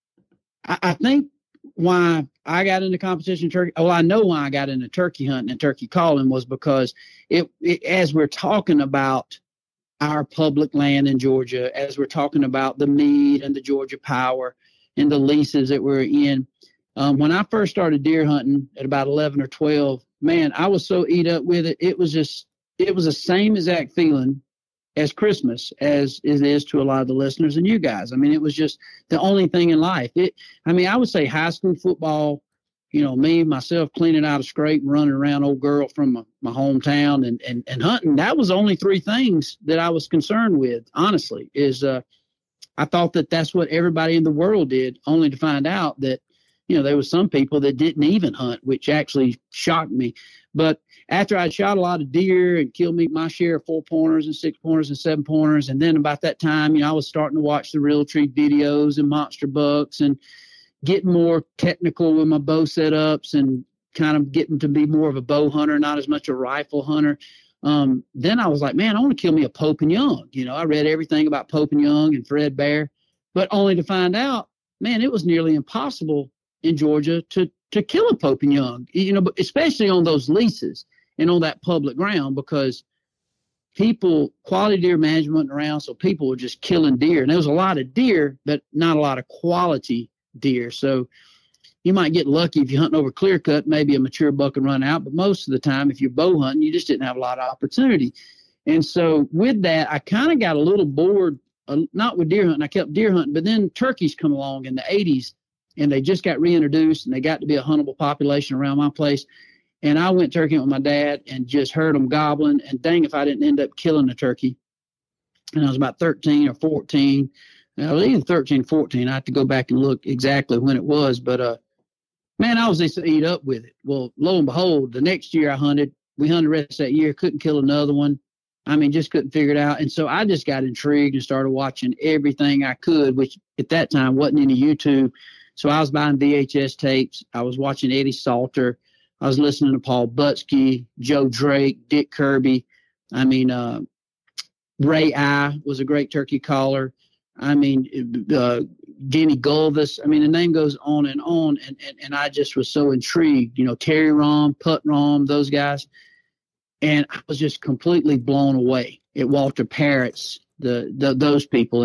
I think why I got into competition turkey. Well, I know why I got into turkey hunting and turkey calling was because it as we're talking about our public land in Georgia, as we're talking about the Meade and the Georgia Power and the leases that we're in. When I first started deer hunting at about 11 or 12, man, I was so eat up with it. It was the same exact feeling as Christmas as it is to a lot of the listeners and you guys. I mean, it was just the only thing in life. I would say high school football, me, myself cleaning out a scrape and running around old girl from my hometown and hunting. That was the only three things that I was concerned with, honestly, is I thought that that's what everybody in the world did, only to find out that, there was some people that didn't even hunt, which actually shocked me. But after I'd shot a lot of deer and killed my share of 4-pointers and 6-pointers and 7-pointers, and then about that time, I was starting to watch the Realtree videos and monster bucks and getting more technical with my bow setups and kind of getting to be more of a bow hunter, not as much a rifle hunter. Then I was like, man, I want to kill me a Pope and Young. I read everything about Pope and Young and Fred Bear, but only to find out, man, it was nearly impossible in Georgia to kill a Pope and Young, but especially on those leases and on that public ground, because quality deer management around, so people were just killing deer. And there was a lot of deer, but not a lot of quality deer. So you might get lucky if you're hunting over clear cut, maybe a mature buck and run out. But most of the time, if you're bow hunting, you just didn't have a lot of opportunity. And so with that, I kind of got a little bored, not with deer hunting. I kept deer hunting, but then turkeys come along in the 80s. And they just got reintroduced, and they got to be a huntable population around my place. And I went turkey with my dad and just heard them gobbling. And dang, if I didn't end up killing a turkey. And I was about 13 or 14. I was either 13, 14. I have to go back and look exactly when it was. But, man, I was just to eat up with it. Well, lo and behold, the next year we hunted the rest of that year, couldn't kill another one. I mean, just couldn't figure it out. And so I just got intrigued and started watching everything I could, which at that time wasn't any YouTube. So I was buying VHS tapes. I was watching Eddie Salter. I was listening to Paul Butski, Joe Drake, Dick Kirby. I mean, Ray I was a great turkey caller. I mean, Denny Gulvis. I mean, the name goes on. And I just was so intrigued, you know, Terry Rom, Putt Rom, those guys. And I was just completely blown away at Walter Parrott's, those people.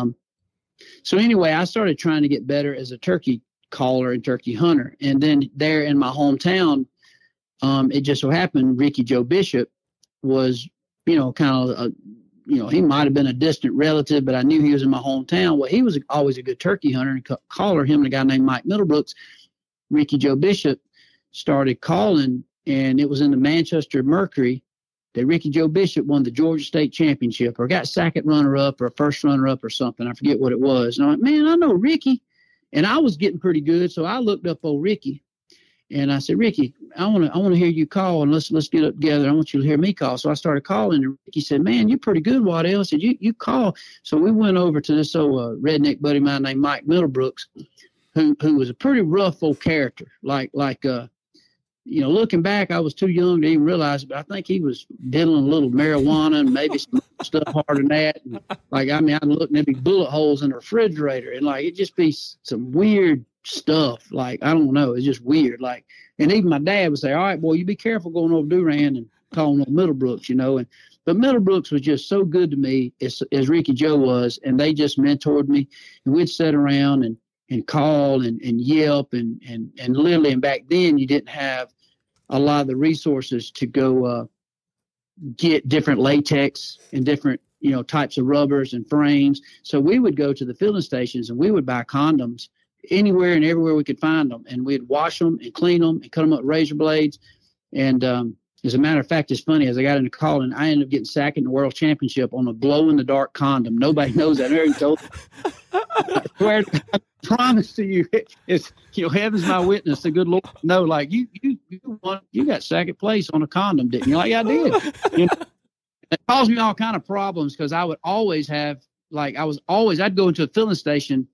So anyway, I started trying to get better as a turkey caller and turkey hunter. And then there in my hometown, it just so happened Ricky Joe Bishop was, you know, kind of he might have been a distant relative, but I knew he was in my hometown. Well, he was always a good turkey hunter and caller. Him and a guy named Mike Middlebrooks, Ricky Joe Bishop started calling, and it was in the Manchester Mercury that Ricky Joe Bishop won the Georgia State Championship or got second runner-up or first runner-up or something. I forget what it was. And I'm like, man, I know Ricky. And I was getting pretty good, so I looked up old Ricky. And I said, Ricky, I want to hear you call, and let's get up together. I want you to hear me call. So I started calling, and Ricky said, man, you're pretty good, Waddell. I said, you call. So we went over to this old redneck buddy of mine named Mike Middlebrooks, who was a pretty rough old character. Looking back, I was too young to even realize it, but I think he was diddling a little marijuana and maybe some stuff harder than that. And I'd look and there'd be bullet holes in the refrigerator, and it'd just be some weird stuff. I don't know. It's just weird. And even my dad would say, all right, boy, you be careful going over Durand and calling on Middlebrooks, but Middlebrooks was just so good to me as Ricky Joe was, and they just mentored me, and we'd sit around and call and yelp and literally, and back then you didn't have a lot of the resources to go get different latex and different types of rubbers and frames. So we would go to the filling stations and we would buy condoms anywhere and everywhere we could find them, and we'd wash them and clean them and cut them up with razor blades. And as a matter of fact, it's funny, as I got into calling, I ended up getting second in the world championship on a glow-in-the-dark condom. Nobody knows that. I already told I swear, I promise to you, it's heaven's my witness. The good Lord know, you got second place on a condom, didn't you? I did. It caused me all kind of problems because I would always have I'd go into a filling station.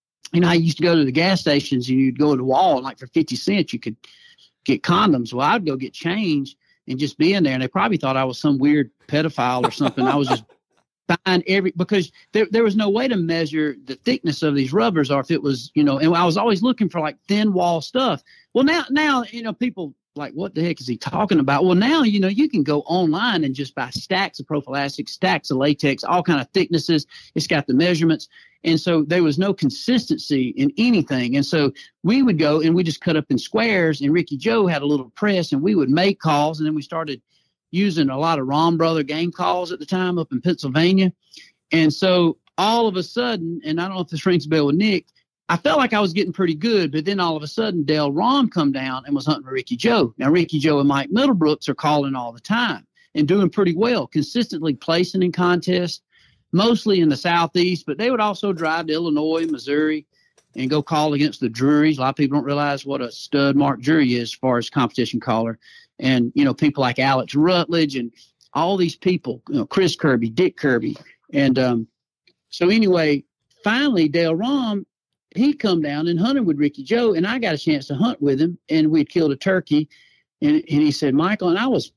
I used to go to the gas stations and you'd go to the wall and for 50 cents you could get condoms. Well, I'd go get change and just be in there, and they probably thought I was some weird pedophile or something. I was just buying because there was no way to measure the thickness of these rubbers, or if it was, and I was always looking for thin wall stuff. Well, now, people what the heck is he talking about? Well, now, you can go online and just buy stacks of prophylactic, stacks of latex, all kind of thicknesses. It's got the measurements. And so there was no consistency in anything. And so we would go and we just cut up in squares, and Ricky Joe had a little press, and we would make calls. And then we started using a lot of Ron Brother game calls at the time up in Pennsylvania. And so all of a sudden, and I don't know if this rings a bell with Nick, I felt like I was getting pretty good, but then all of a sudden Dale Rom come down and was hunting with Ricky Joe. Now, Ricky Joe and Mike Middlebrooks are calling all the time and doing pretty well, consistently placing in contests, mostly in the Southeast, but they would also drive to Illinois, Missouri, and go call against the Drurys. A lot of people don't realize what a stud Mark Drury is as far as competition caller. And, people like Alex Rutledge and all these people, Chris Kirby, Dick Kirby. And so anyway, finally, Dale Rom, he come down and hunted with Ricky Joe, and I got a chance to hunt with him, and we'd killed a turkey. And he said, Michael, and I was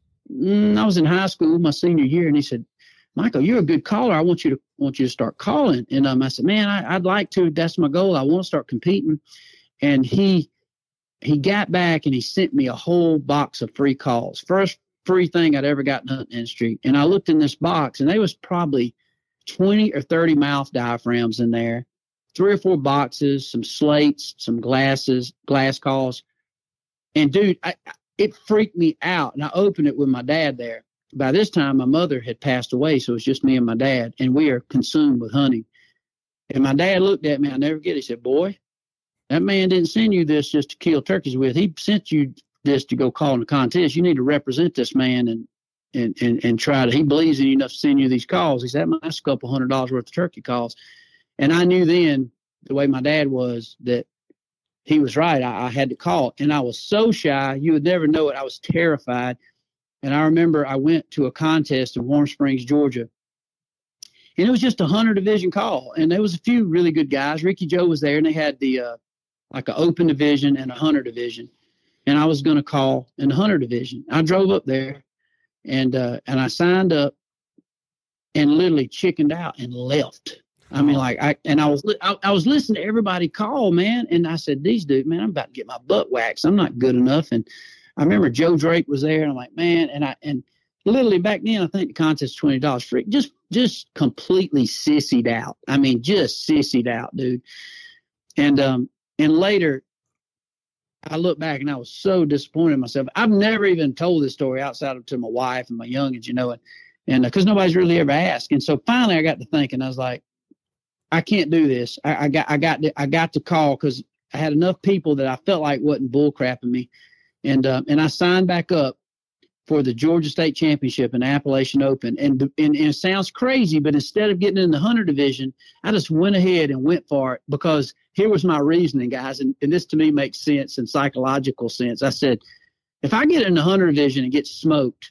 in high school my senior year, and he said, Michael, you're a good caller. I want you to start calling. And I said, man, I'd like to. That's my goal. I want to start competing. And he got back and he sent me a whole box of free calls. First free thing I'd ever gotten in the hunting industry. And I looked in this box, and there was probably 20 or 30 mouth diaphragms in there, 3 or 4 boxes, some slates, some glass calls. And dude, it freaked me out. And I opened it with my dad there. By this time, my mother had passed away, so it was just me and my dad, and we are consumed with hunting. And my dad looked at me, I'll never forget it. He said, boy, that man didn't send you this just to kill turkeys with. He sent you this to go call in a contest. You need to represent this man and try to. He believes in you enough to send you these calls. He said, that's a couple $100 worth of turkey calls. And I knew then, the way my dad was, that he was right. I had to call, and I was so shy. You would never know it. I was terrified. And I remember I went to a contest in Warm Springs, Georgia, and it was just a hunter division call. And there was a few really good guys. Ricky Joe was there, and they had the like an open division and a hunter division. And I was going to call in the hunter division. I drove up there, and I signed up, and literally chickened out and left. I mean, like I was listening to everybody call, man, and I said, these dudes, man, I'm about to get my butt waxed. I'm not good enough. And I remember Joe Drake was there, and I'm like, man, and literally back then, I think the contest was $20. Freak, just completely sissied out. I mean, just sissied out, dude. And later, I look back and I was so disappointed in myself. I've never even told this story outside of to my wife and my youngins, you know, and because nobody's really ever asked. And so finally, I got to thinking, I was like, I can't do this. I got to call because I had enough people that I felt like wasn't bull crapping me. And I signed back up for the Georgia State Championship and Appalachian Open. And it sounds crazy, but instead of getting in the hunter division, I just went ahead and went for it because here was my reasoning, guys. And this to me makes sense in psychological sense. I said, if I get in the hunter division and get smoked,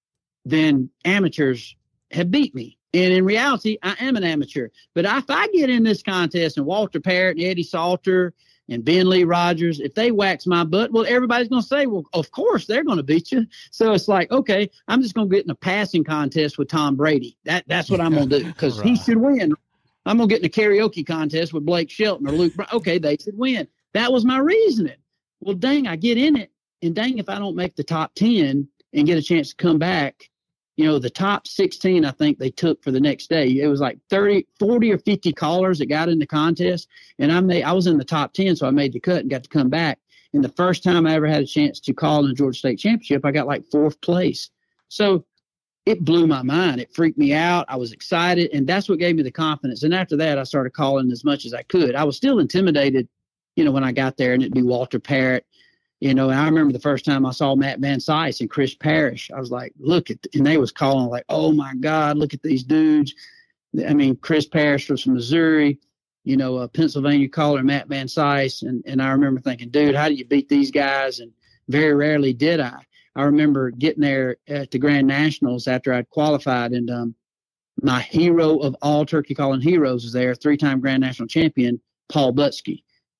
then amateurs have beat me. And in reality, I am an amateur. But if I get in this contest and Walter Parrott and Eddie Salter and Ben Lee Rogers, if they wax my butt, well, everybody's going to say, well, of course they're going to beat you. So it's like, okay, I'm just going to get in a passing contest with Tom Brady. That's what I'm going to do because Right. he should win. I'm going to get in a karaoke contest with Blake Shelton or Luke Brown. Okay, they should win. That was my reasoning. Well, dang, I get in it. And dang, if I don't make the top 10 and get a chance to come back, you know, the top 16, I think they took for the next day. It was like 40 or 50 callers that got in the contest. And I was in the top 10, so I made the cut and got to come back. And the first time I ever had a chance to call in the Georgia State Championship, I got like 4th place. So it blew my mind. It freaked me out. I was excited. And that's what gave me the confidence. And after that, I started calling as much as I could. I was still intimidated, you know, when I got there, and it'd be Walter Parrott. You know, and I remember the first time I saw Matt Van Sice and Chris Parrish, I was like, look at, and they was calling like, oh my God, look at these dudes. I mean, Chris Parrish was from Missouri, you know, a Pennsylvania caller, Matt Van Sice. And I remember thinking, dude, how do you beat these guys? And very rarely did I. I remember getting there at the Grand Nationals after I'd qualified, and my hero of all turkey calling heroes was there, 3-time Grand National champion, Paul Butsky.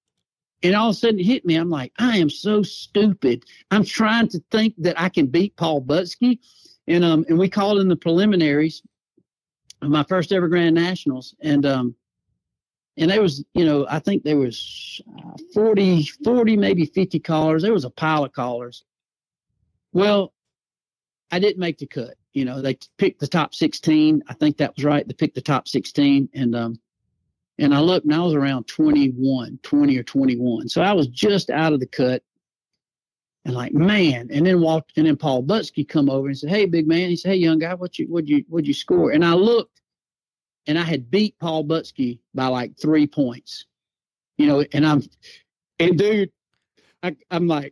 And all of a sudden it hit me. I'm like, I am so stupid. I'm trying to think that I can beat Paul Butsky. And we called in the preliminaries of my first ever Grand Nationals. And there was, you know, I think there was 40, maybe 50 callers. There was a pile of callers. Well, I didn't make the cut. You know, they picked the top 16. I think that was right. They picked the top 16. And I looked, and I was around 20 or 21. So I was just out of the cut. And like, man, and then Paul Butsky come over and said, hey, big man. He said, hey, young guy, what'd you score? And I looked, and I had beat Paul Butsky by like 3 points, you know, and dude, I'm like,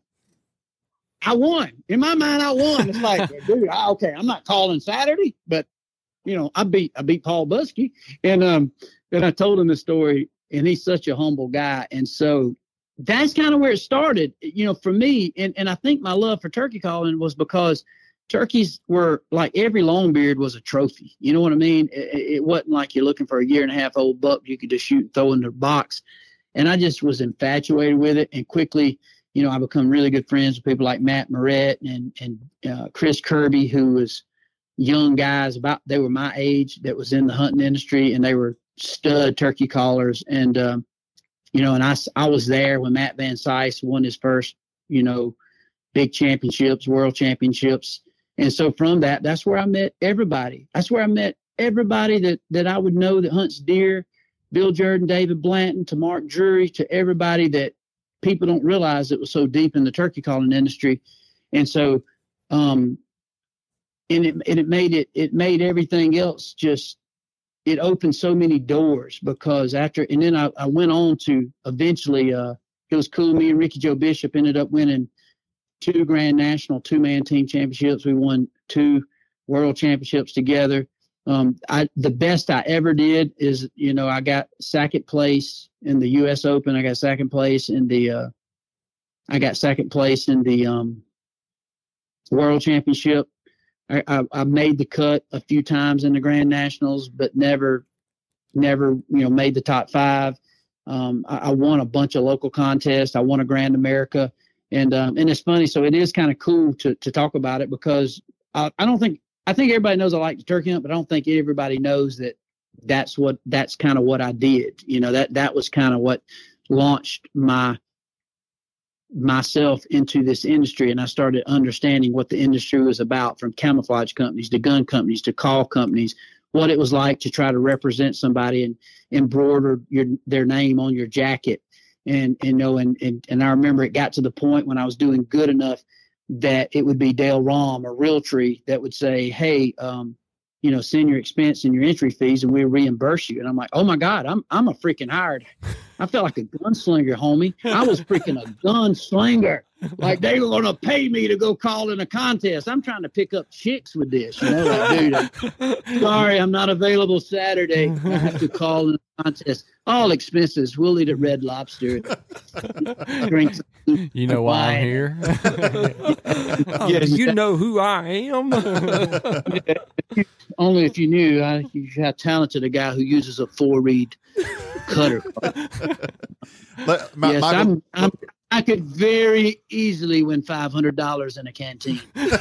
I won. In my mind, I won. It's like, dude, okay, I'm not calling Saturday, but you know, I beat Paul Butsky. And I told him the story, and he's such a humble guy. And so that's kind of where it started, you know, for me. And I think my love for turkey calling was because turkeys were like every longbeard was a trophy. You know what I mean? It wasn't like you're looking for a 1.5-year-old buck you could just shoot and throw in the box. And I just was infatuated with it. And quickly, you know, I become really good friends with people like Matt Moret and Chris Kirby, who was young guys they were my age that was in the hunting industry, and they were stud turkey callers. And you know, and I was there when Matt Van Sice won his first, you know, big championships, world championships. And so from that's where I met everybody. That's where I met everybody that I would know that hunts deer, Bill Jordan, David Blanton, to Mark Drury, to everybody that people don't realize that was so deep in the turkey calling industry. And so it made everything else just, it opened so many doors because and then I went on to eventually, it was cool. Me and Ricky Joe Bishop ended up winning 2 Grand National 2-man team championships. We won 2 world championships together. The best I ever did is, you know, I got second place in the U.S. Open. I got second place in the World Championship. I made the cut a few times in the Grand Nationals, but never, made the top 5. I won a bunch of local contests. I won a Grand America, and it's funny. So it is kind of cool to talk about it, because I think everybody knows I like to turkey hunt, but I don't think everybody knows that's kind of what I did. That was kind of what launched myself into this industry, and I started understanding what the industry was about, from camouflage companies to gun companies to call companies, what it was like to try to represent somebody and embroider their name on your jacket. And I remember it got to the point when I was doing good enough that it would be Dale Rom or Realtree that would say, hey, send your expense and your entry fees and we'll reimburse you. And I'm like, oh my God, I'm a freaking hired. I felt like a gunslinger, homie. I was freaking a gunslinger. Like they were going to pay me to go call in a contest. I'm trying to pick up chicks with this, like, dude, I'm sorry, I'm not available Saturday. I have to call in a contest. All expenses. We'll eat at Red Lobster. Drink. You know why I'm here? Yes, you know who I am. Only if you knew how talented a guy who uses a 4-reed cutter. I could very easily win $500 in a canteen.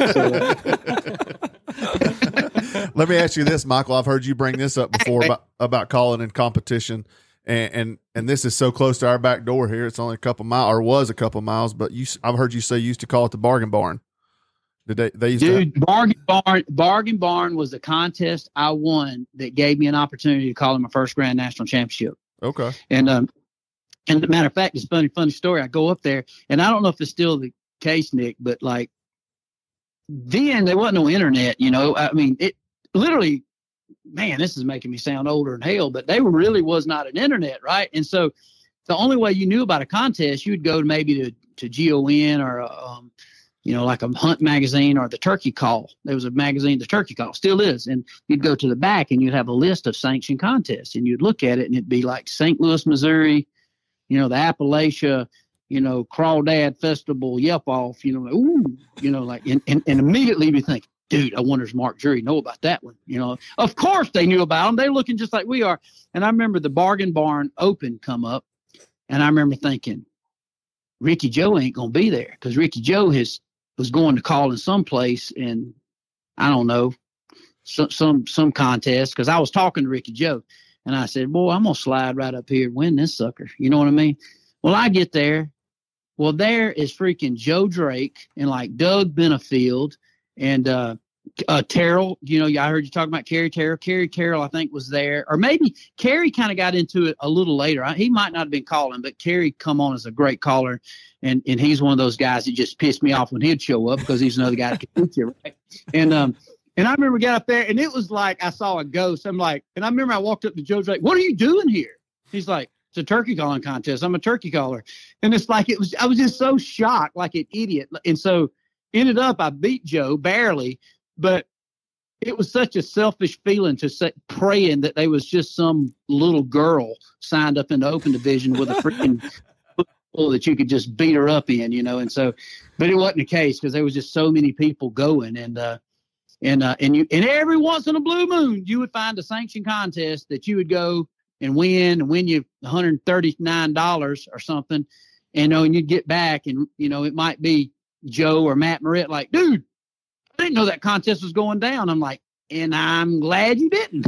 Let me ask you this, Michael. I've heard you bring this up before about calling in competition, and this is so close to our back door here. It's only a couple miles, or was a couple miles, but I've heard you say you used to call it the Bargain Barn. Did they used Dude, Bargain Barn was a contest I won that gave me an opportunity to call in my first Grand National Championship. Okay. And as a matter of fact, it's a funny story. I go up there, and I don't know if it's still the case, Nick, but like then there wasn't no internet, I mean, it literally, man, this is making me sound older than hell, but there really was not an internet, right? And so the only way you knew about a contest, you would go maybe to GON or like a hunt magazine or the Turkey Call. There was a magazine, the Turkey Call, still is. And you'd go to the back and you'd have a list of sanctioned contests, and you'd look at it and it'd be like St. Louis, Missouri, the Appalachia, Crawdad Festival, Yelp Off, and immediately you think, dude, I wonder does Mark Jury know about that one? Of course they knew about them. They're looking just like we are. And I remember the Bargain Barn Open come up, and I remember thinking, Ricky Joe ain't going to be there, because Ricky Joe was going to call in some place in, I don't know, some contest, because I was talking to Ricky Joe. And I said, boy, I'm going to slide right up here and win this sucker. You know what I mean? Well, I get there. Well, there is freaking Joe Drake and like Doug Benefield and Terrell. I heard you talking about Kerry Terrell. Kerry Terrell, I think, was there. Or maybe Kerry kind of got into it a little later. He might not have been calling, but Kerry come on as a great caller. And he's one of those guys that just pissed me off when he'd show up, because he's another guy that can beat you, right? And I remember we got up there, and it was like I saw a ghost. I'm like, and I remember I walked up to Joe Drake. What are you doing here? He's like, it's a turkey calling contest. I'm a turkey caller. And it's like I was just so shocked, like an idiot. And so ended up I beat Joe barely, but it was such a selfish feeling to say, praying that there was just some little girl signed up in the open division with a freaking football that you could just beat her up in, And so, but it wasn't the case, because there was just so many people going, and every once in a blue moon, you would find a sanctioned contest that you would go and win you $139 or something, and you'd get back, and it might be Joe or Matt Moret like, dude, I didn't know that contest was going down. I'm like, and I'm glad you didn't.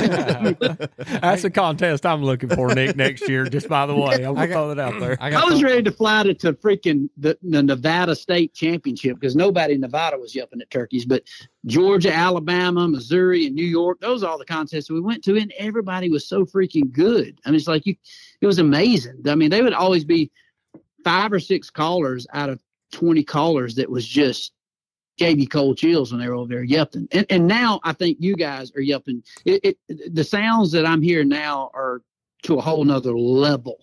That's a contest I'm looking for, Nick, next year. Just by the way, I'm going to throw it out there. I was ready to fly to freaking the Nevada State Championship, because nobody in Nevada was yelping at turkeys. But Georgia, Alabama, Missouri, and New York, those are all the contests we went to, and everybody was so freaking good. I mean, it's like it was amazing. I mean, they would always be 5 or 6 callers out of 20 callers that was just gave you cold chills when they were over there yelping. And now I think you guys are yelping. The sounds that I'm hearing now are to a whole nother level.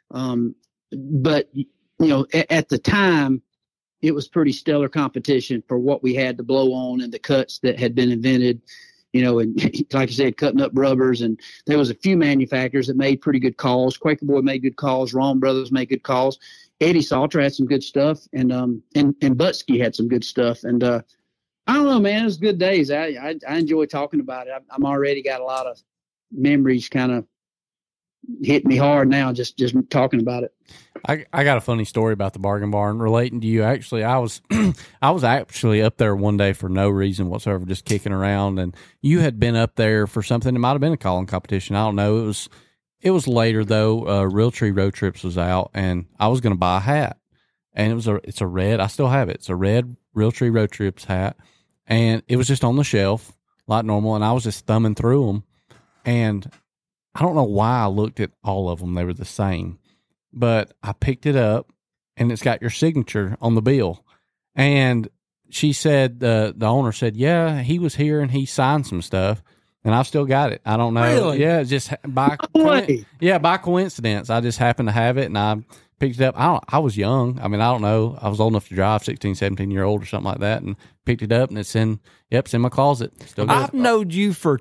But at the time, it was pretty stellar competition for what we had to blow on and the cuts that had been invented. And like I said, cutting up rubbers, and there was a few manufacturers that made pretty good calls. Quaker Boy made good calls. Ron Brothers made good calls. Eddie Salter had some good stuff, and Butsky had some good stuff. And I don't know, man. It was good days. I enjoy talking about it. I'm already got a lot of memories kind of hit me hard now just talking about it. I got a funny story about the Bargain Barn relating to you. Actually, I was I was actually up there one day for no reason whatsoever, just kicking around, and you had been up there for something. It might have been a calling competition. I don't know. It was later though. Realtree Road Trips was out, and I was going to buy a hat, and it's a red. I still have it. It's a red Realtree Road Trips hat, and it was just on the shelf like normal, and I was just thumbing through them, and I don't know why I looked at all of them. They were the same. But I picked it up, and it's got your signature on the bill. And she said, the owner said, yeah, he was here, and he signed some stuff, and I've still got it. I don't know. Really? Yeah, just by by coincidence, I just happened to have it, and I picked it up. I was young. I mean, I don't know. I was old enough to drive, 16, 17-year-old or something like that, and picked it up, and it's in my closet. Still got I've known you for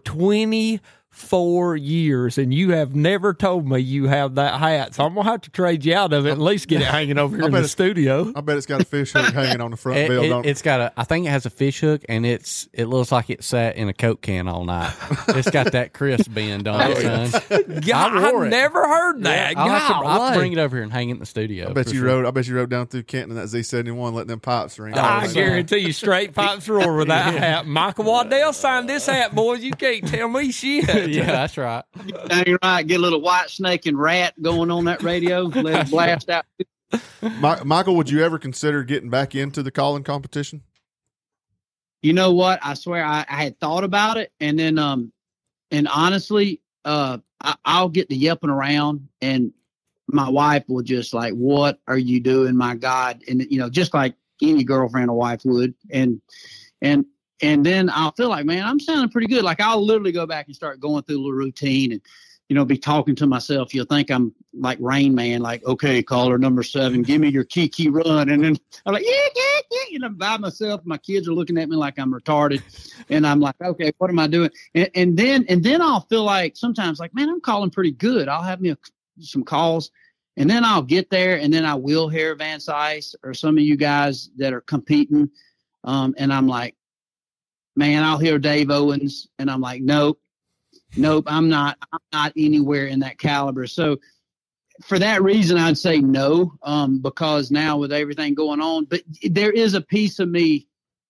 24 years, and you have never told me you have that hat. So I'm going to have to trade you out of it and at least get it hanging over here in the studio. I bet it's got a fish hook hanging on the front bill. It's got I think it has a fish hook, and it looks like it sat in a Coke can all night. It's got that crisp bend on it, son. God, I've never heard that. I'll have to bring it over here and hang it in the studio. I bet you rode down through Kenton in that Z71, letting them pipes ring. I guarantee you straight pipes roar with that hat. Michael Waddell signed this hat, boys. You can't tell me shit. Yeah, that's right. Dang right. Get a little white snake and rat going on that radio. Let it blast out. Michael, would you ever consider getting back into the calling competition? You know what? I swear I had thought about it, and then and honestly, I'll get to yelping around, and my wife will just like, "What are you doing, my God?" And just like any girlfriend or wife would, and then I'll feel like, man, I'm sounding pretty good. Like I'll literally go back and start going through a little routine and, be talking to myself. You'll think I'm like Rain Man, like, okay, caller number 7, give me your key run. And then I'm like, yeah, by myself. My kids are looking at me like I'm retarded. And I'm like, okay, what am I doing? And then I'll feel like sometimes like, man, I'm calling pretty good. I'll have me some calls. And then I'll get there, and then I will hear Van Cise or some of you guys that are competing. And I'm like, man, I'll hear Dave Owens, and I'm like, nope, I'm not anywhere in that caliber. So for that reason, I'd say no, because now with everything going on, but there is a piece of me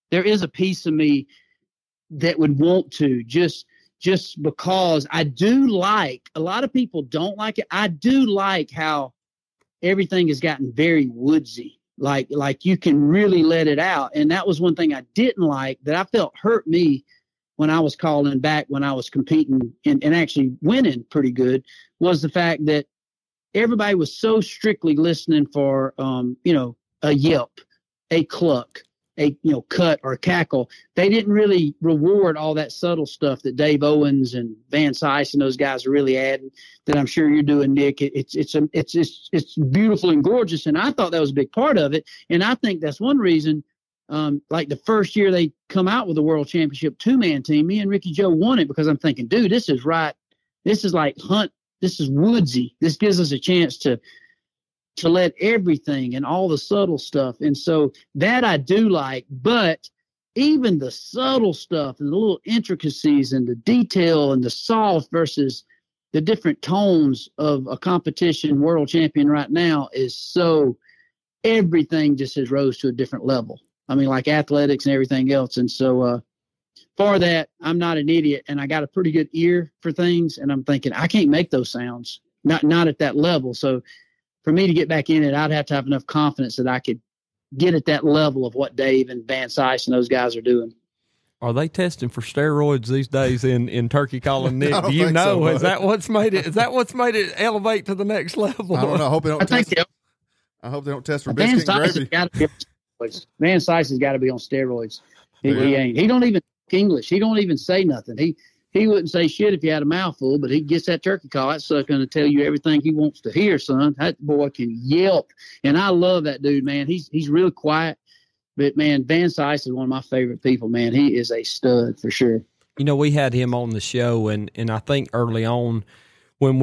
that would want to just because I do like, a lot of people don't like it. I do like how everything has gotten very woodsy. Like you can really let it out. And that was one thing I didn't like that I felt hurt me when I was calling back, when I was competing and actually winning pretty good, was the fact that everybody was so strictly listening for, a yelp, a cluck, a, cut or cackle. They didn't really reward all that subtle stuff that Dave Owens and Van Cise and those guys are really adding, that I'm sure you're doing, Nick. It's beautiful and gorgeous. And I thought that was a big part of it. And I think that's one reason, like the first year they come out with the World Championship 2-man team, me and Ricky Joe won it, because I'm thinking, dude, this is right. This is like Hunt. This is woodsy. This gives us a chance to let everything and all the subtle stuff. And so that I do like, but even the subtle stuff and the little intricacies and the detail and the soft versus the different tones of a competition world champion right now is so, everything just has rose to a different level. I mean, like athletics and everything else. And so, for that, I'm not an idiot, and I got a pretty good ear for things. And I'm thinking, I can't make those sounds, not at that level. So for me to get back in it, I'd have to have enough confidence that I could get at that level of what Dave and Van Cise and those guys are doing. Are they testing for steroids these days in turkey calling, Nick? Do you know? Is that what's made it elevate to the next level? I don't know. I hope they don't I hope they don't test for biscuit and gravy. Van Cise has got to be on steroids. He ain't. He don't even speak English. He don't even say nothing. He wouldn't say shit if you had a mouthful, but he gets that turkey call. That sucker going to tell you everything he wants to hear, son. That boy can yelp. And I love that dude, man. He's real quiet. But, man, Van Cise is one of my favorite people, man. He is a stud for sure. We had him on the show, and I think early on when we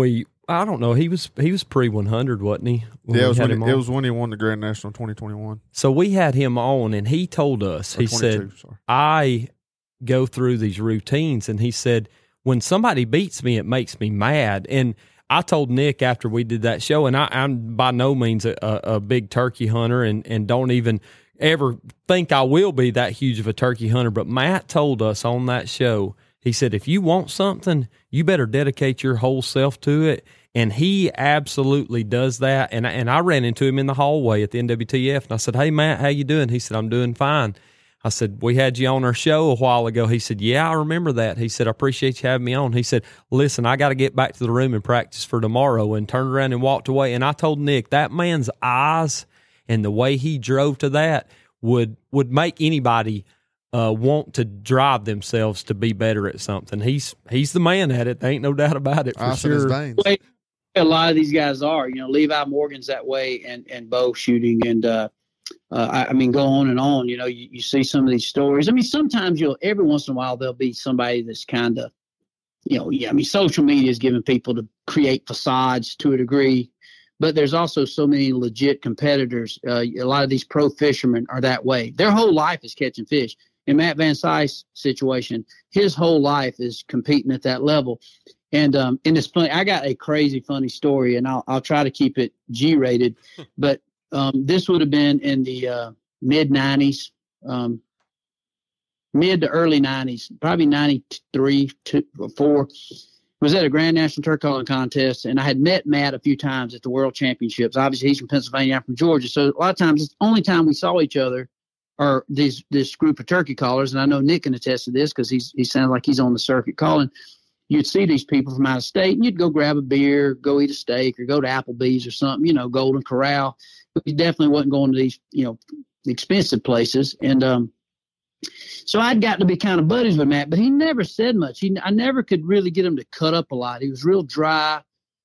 I don't know. He was pre 100, wasn't he? Yeah, it had him on? was when he won the Grand National 2021. So we had him on, and he told us, he said, I go through these routines, and he said, when somebody beats me, it makes me mad. And I told Nick after we did that show, and I'm by no means a big turkey hunter, and don't even ever think I will be that huge of a turkey hunter. But Matt told us on that show, he said, if you want something, you better dedicate your whole self to it. And he absolutely does that. And I ran into him in the hallway at the NWTF, and I said, hey, Matt, how you doing? He said, I'm doing fine. I said, we had you on our show a while ago. He said, yeah, I remember that. He said, I appreciate you having me on. He said, listen, I got to get back to the room and practice for tomorrow, and turned around and walked away. And I told Nick, that man's eyes and the way he drove to that would make anybody want to drive themselves to be better at something. He's the man at it. There ain't no doubt about it, for sure. A lot of these guys are, Levi Morgan's that way, and bow shooting, and I mean, go on and on. You see some of these stories. I mean, sometimes every once in a while there'll be somebody that's kind of, I mean, social media is giving people to create facades to a degree, but there's also so many legit competitors. A lot of these pro fishermen are that way. Their whole life is catching fish. In Matt Van Sice's situation, his whole life is competing at that level. And in this funny, I got a crazy funny story, and I'll try to keep it G-rated, but this would have been in the mid 90s, mid to early 90s, probably 93 or 4. Was at a Grand National Turkey Calling Contest, and I had met Matt a few times at the World Championships. Obviously, he's from Pennsylvania, I'm from Georgia, so a lot of times it's the only time we saw each other are this group of turkey callers, and I know Nick can attest to this because he sounds like he's on the circuit calling. You'd see these people from out of state, and you'd go grab a beer, go eat a steak, or go to Applebee's or something, Golden Corral. But he definitely wasn't going to these, expensive places. And so I'd gotten to be kind of buddies with Matt, but he never said much. I never could really get him to cut up a lot. He was real dry.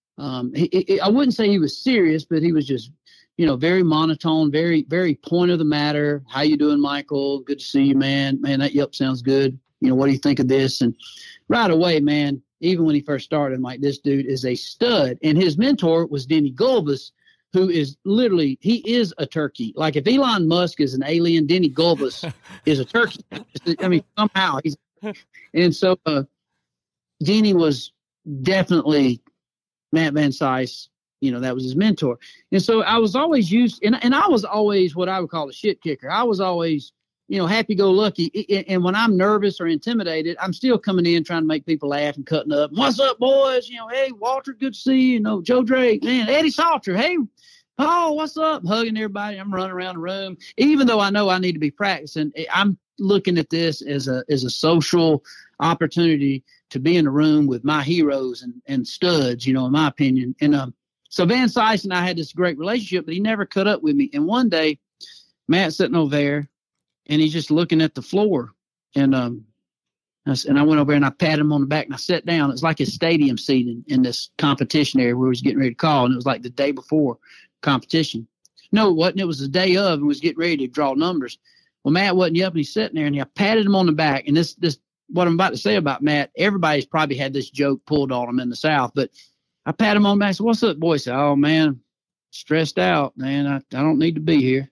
I wouldn't say he was serious, but he was just, very monotone, very, very point of the matter. How you doing, Michael? Good to see you, man. Man, that yep sounds good. What do you think of this? And right away, man, even when he first started, I'm like, this dude is a stud. And his mentor was Denny Gulbis, who is literally, he is a turkey. Like if Elon Musk is an alien, Denny Gulbis is a turkey. I mean, somehow he's, and so Denny was definitely Matt Van Sice, that was his mentor. And so I was always used, and I was always what I would call a shit kicker. I was always, happy-go-lucky. And when I'm nervous or intimidated, I'm still coming in trying to make people laugh and cutting up. What's up, boys? Hey, Walter, good to see you. Joe Drake, man, Eddie Salter, hey, Paul, what's up? Hugging everybody. I'm running around the room. Even though I know I need to be practicing, I'm looking at this as a social opportunity to be in the room with my heroes and studs, in my opinion. And so Van Sice and I had this great relationship, but he never cut up with me. And one day, Matt's sitting over there, and he's just looking at the floor. And I went over there and I patted him on the back and I sat down. It was like his stadium seating in this competition area where he was getting ready to call. And it was like the day before competition. No, it wasn't. It was the day of and was getting ready to draw numbers. Well, Matt wasn't up, and he's sitting there, and I patted him on the back. And this what I'm about to say about Matt, everybody's probably had this joke pulled on him in the South, but I patted him on the back and said, what's up, boy? He said, oh, man, stressed out, man. I don't need to be here.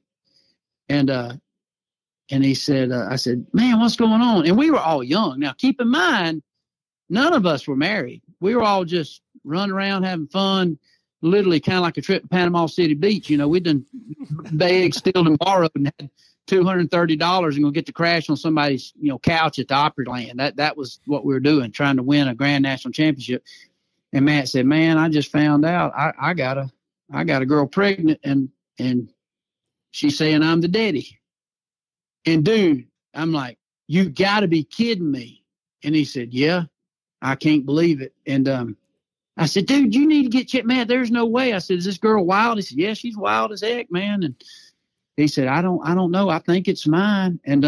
And he said, I said, man, what's going on? And we were all young. Now, keep in mind, none of us were married. We were all just running around having fun, literally kind of like a trip to Panama City Beach. We'd done begged, stealed, and borrowed and had $230 and going to get to crash on somebody's, couch at the Opryland. That was what we were doing, trying to win a Grand National Championship. And Matt said, man, I just found out I got a girl pregnant and she's saying I'm the daddy. And dude, I'm like, you got to be kidding me. And he said, yeah, I can't believe it. And I said, dude, you need to get checked, man. There's no way. I said, is this girl wild? He said, yeah, she's wild as heck, man. And he said, I don't know. I think it's mine. And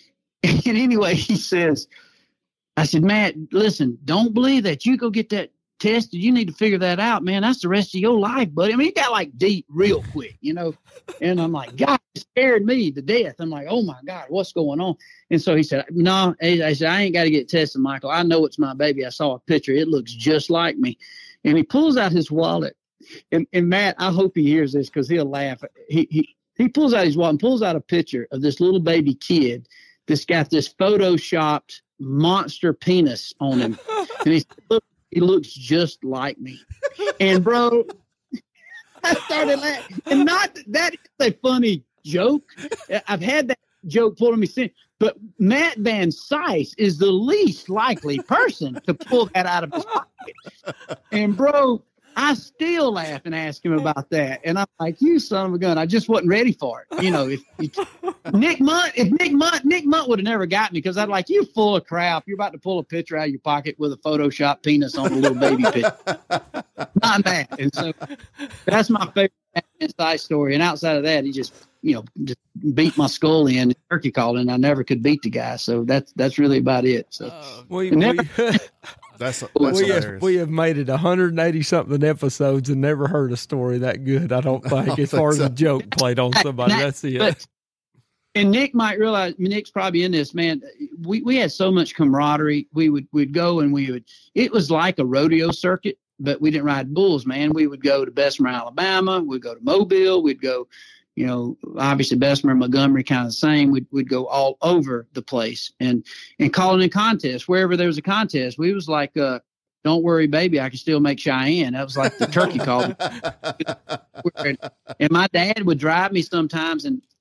anyway, he says, I said, Matt, listen, don't believe that. You go get that tested. You need to figure that out, man. That's the rest of your life, buddy. I mean, he got like deep real quick, you know. And I'm like, God, it scared me to death. I'm like, oh my God, what's going on? And so he said, no, I said, I ain't got to get tested, Michael. I know it's my baby. I saw a picture. It looks just like me. And he pulls out his wallet. And Matt, I hope he hears this because he'll laugh. He pulls out his wallet and pulls out a picture of this little baby kid that's got this photoshopped monster penis on him. And he said, look, he looks just like me. And bro, I started laughing. And not that is a funny joke. I've had that joke pulled on me since. But Matt Van Sice is the least likely person to pull that out of his pocket. And bro, I still laugh and ask him about that. And I'm like, you son of a gun. I just wasn't ready for it. You know, if Nick Munt would have never got me because I'd like, you full of crap. You're about to pull a picture out of your pocket with a Photoshop penis on a little baby picture. Not that. And so that's my favorite inside story. And outside of that, he just beat my skull in turkey calling. And I never could beat the guy. So that's really about it. So That's we have made it 180 something episodes and never heard a story that good. I don't think, as far as a joke played on somebody. That's it. And Nick might realize. Nick's probably in this, man. We had so much camaraderie. We'd go and it was like a rodeo circuit, but we didn't ride bulls, man. We would go to Bessemer, Alabama. We'd go to Mobile. We'd go, obviously Bessemer, Montgomery, kind of the same. We'd go all over the place and calling in contests. Wherever there was a contest, we was like, don't worry, baby, I can still make Cheyenne. That was like the turkey call. And my dad would drive me sometimes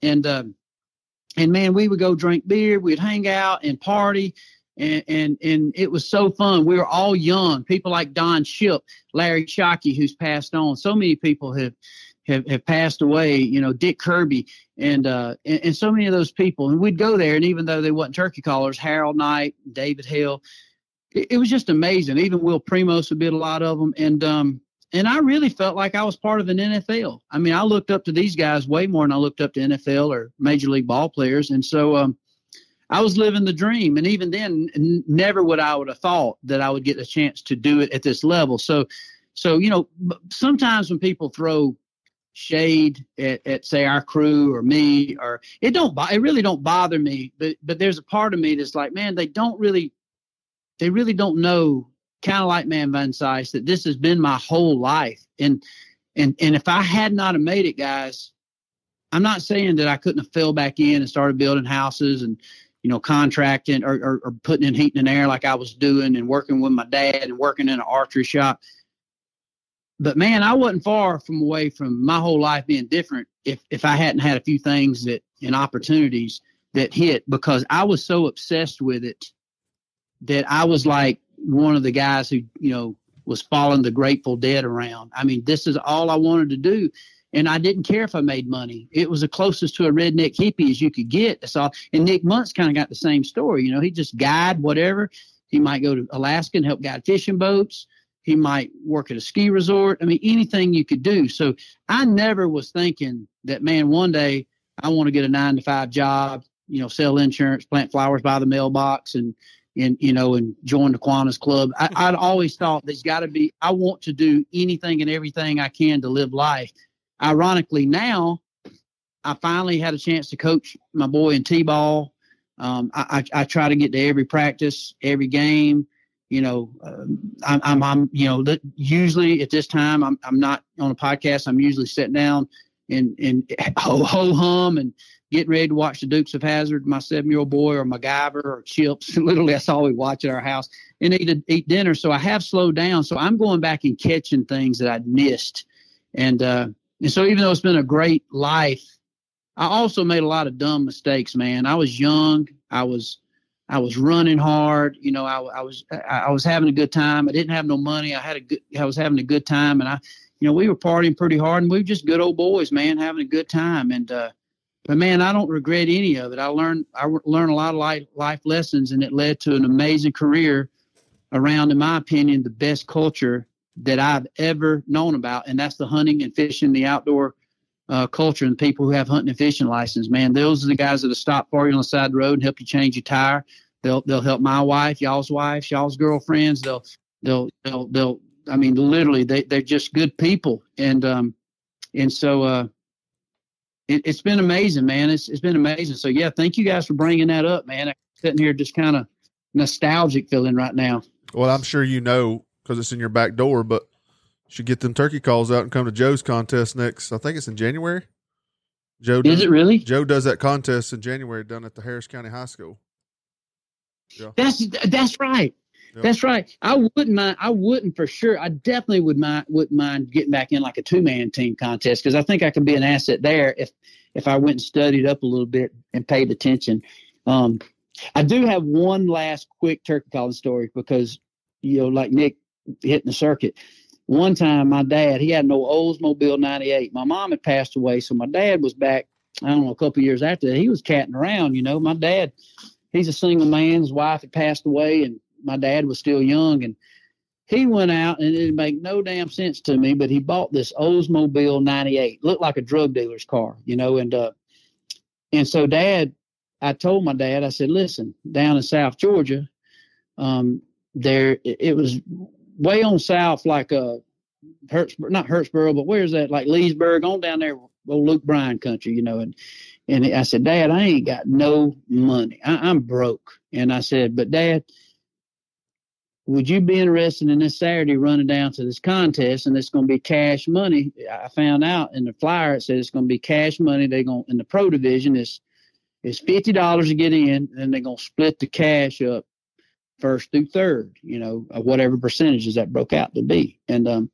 and man, we would go drink beer. We'd hang out and party. And it was so fun. We were all young. People like Don Ship, Larry Shockey, who's passed on. So many people have passed away, Dick Kirby and so many of those people. And we'd go there, and even though they wasn't turkey callers, Harold Knight, David Hill, it was just amazing. Even Will Primos would be a lot of them. And I really felt like I was part of an NFL. I mean, I looked up to these guys way more than I looked up to NFL or Major League ball players. And so I was living the dream. And even then, never would I have thought that I would get a chance to do it at this level. So sometimes when people throw shade at say our crew or me, or it really don't bother me, but there's a part of me that's like, man, they really don't know, kind of like Man Van Sice, that this has been my whole life. And if I had not have made it, guys, I'm not saying that I couldn't have fell back in and started building houses and contracting or putting in heat and air like I was doing and working with my dad and working in an archery shop. But man, I wasn't far from away from my whole life being different if I hadn't had a few things and opportunities that hit, because I was so obsessed with it that I was like one of the guys who, was following the Grateful Dead around. I mean, this is all I wanted to do. And I didn't care if I made money. It was the closest to a redneck hippie as you could get. That's all. And Nick Munt's kind of got the same story. He just guide whatever. He might go to Alaska and help guide fishing boats. He might work at a ski resort. I mean, anything you could do. So I never was thinking that, man, one day I want to get a 9-to-5 job, sell insurance, plant flowers by the mailbox and join the Kiwanis Club. I'd always thought there's got to be, I want to do anything and everything I can to live life. Ironically, now I finally had a chance to coach my boy in T-ball. I try to get to every practice, every game. I'm usually at this time, I'm not on a podcast. I'm usually sitting down and ho hum and getting ready to watch the Dukes of Hazzard, my 7-year-old boy, or MacGyver or Chips. Literally, that's all we watch at our house, and eat dinner. So I have slowed down. So I'm going back and catching things that I'd missed. And so even though it's been a great life, I also made a lot of dumb mistakes, man. I was young. I was running hard. I was having a good time. I didn't have no money. I was having a good time, and we were partying pretty hard, and we were just good old boys, man, having a good time. And but man, I don't regret any of it. I learned a lot of life lessons, and it led to an amazing career around, in my opinion, the best culture that I've ever known about, and that's the hunting and fishing, the outdoor culture, and the people who have hunting and fishing license. Man, those are the guys that'll stop for you on the side of the road and help you change your tire. They'll help my wife, y'all's girlfriends. They'll I mean, literally, they're just good people, and so it's been amazing, man. It's been amazing. So yeah, thank you guys for bringing that up, man. I'm sitting here just kind of nostalgic feeling right now. Well, I'm sure you know because it's in your back door, but you should get them turkey calls out and come to Joe's contest next. I think it's in January. Is it really? Joe does that contest in January done at the Harris County High School. Yeah. That's right. Yep. That's right. I wouldn't for sure. I definitely wouldn't mind getting back in like a 2-man team contest because I think I could be an asset there if I went and studied up a little bit and paid attention. I do have one last quick turkey calling story because, like Nick hitting the circuit. One time my dad, he had an old Oldsmobile 98. My mom had passed away, so my dad was back, I don't know, a couple of years after that. He was catting around, My dad, he's a single man. His wife had passed away, and my dad was still young. And he went out, and it didn't make no damn sense to me, but he bought this Oldsmobile 98. Looked like a drug dealer's car, And so I told my dad, I said, listen, down in South Georgia, it was way on south, like not Hurtsboro, but where's that? Like Leesburg, on down there, old Luke Bryan country, And I said, Dad, I ain't got no money. I'm broke. And I said, but Dad, would you be interested in this Saturday running down to this contest? And it's going to be cash money. I found out in the flyer, it said it's going to be cash money. They're going in the pro division. It's $50 to get in, and they're going to split the cash up first through third, whatever percentages that broke out to be. And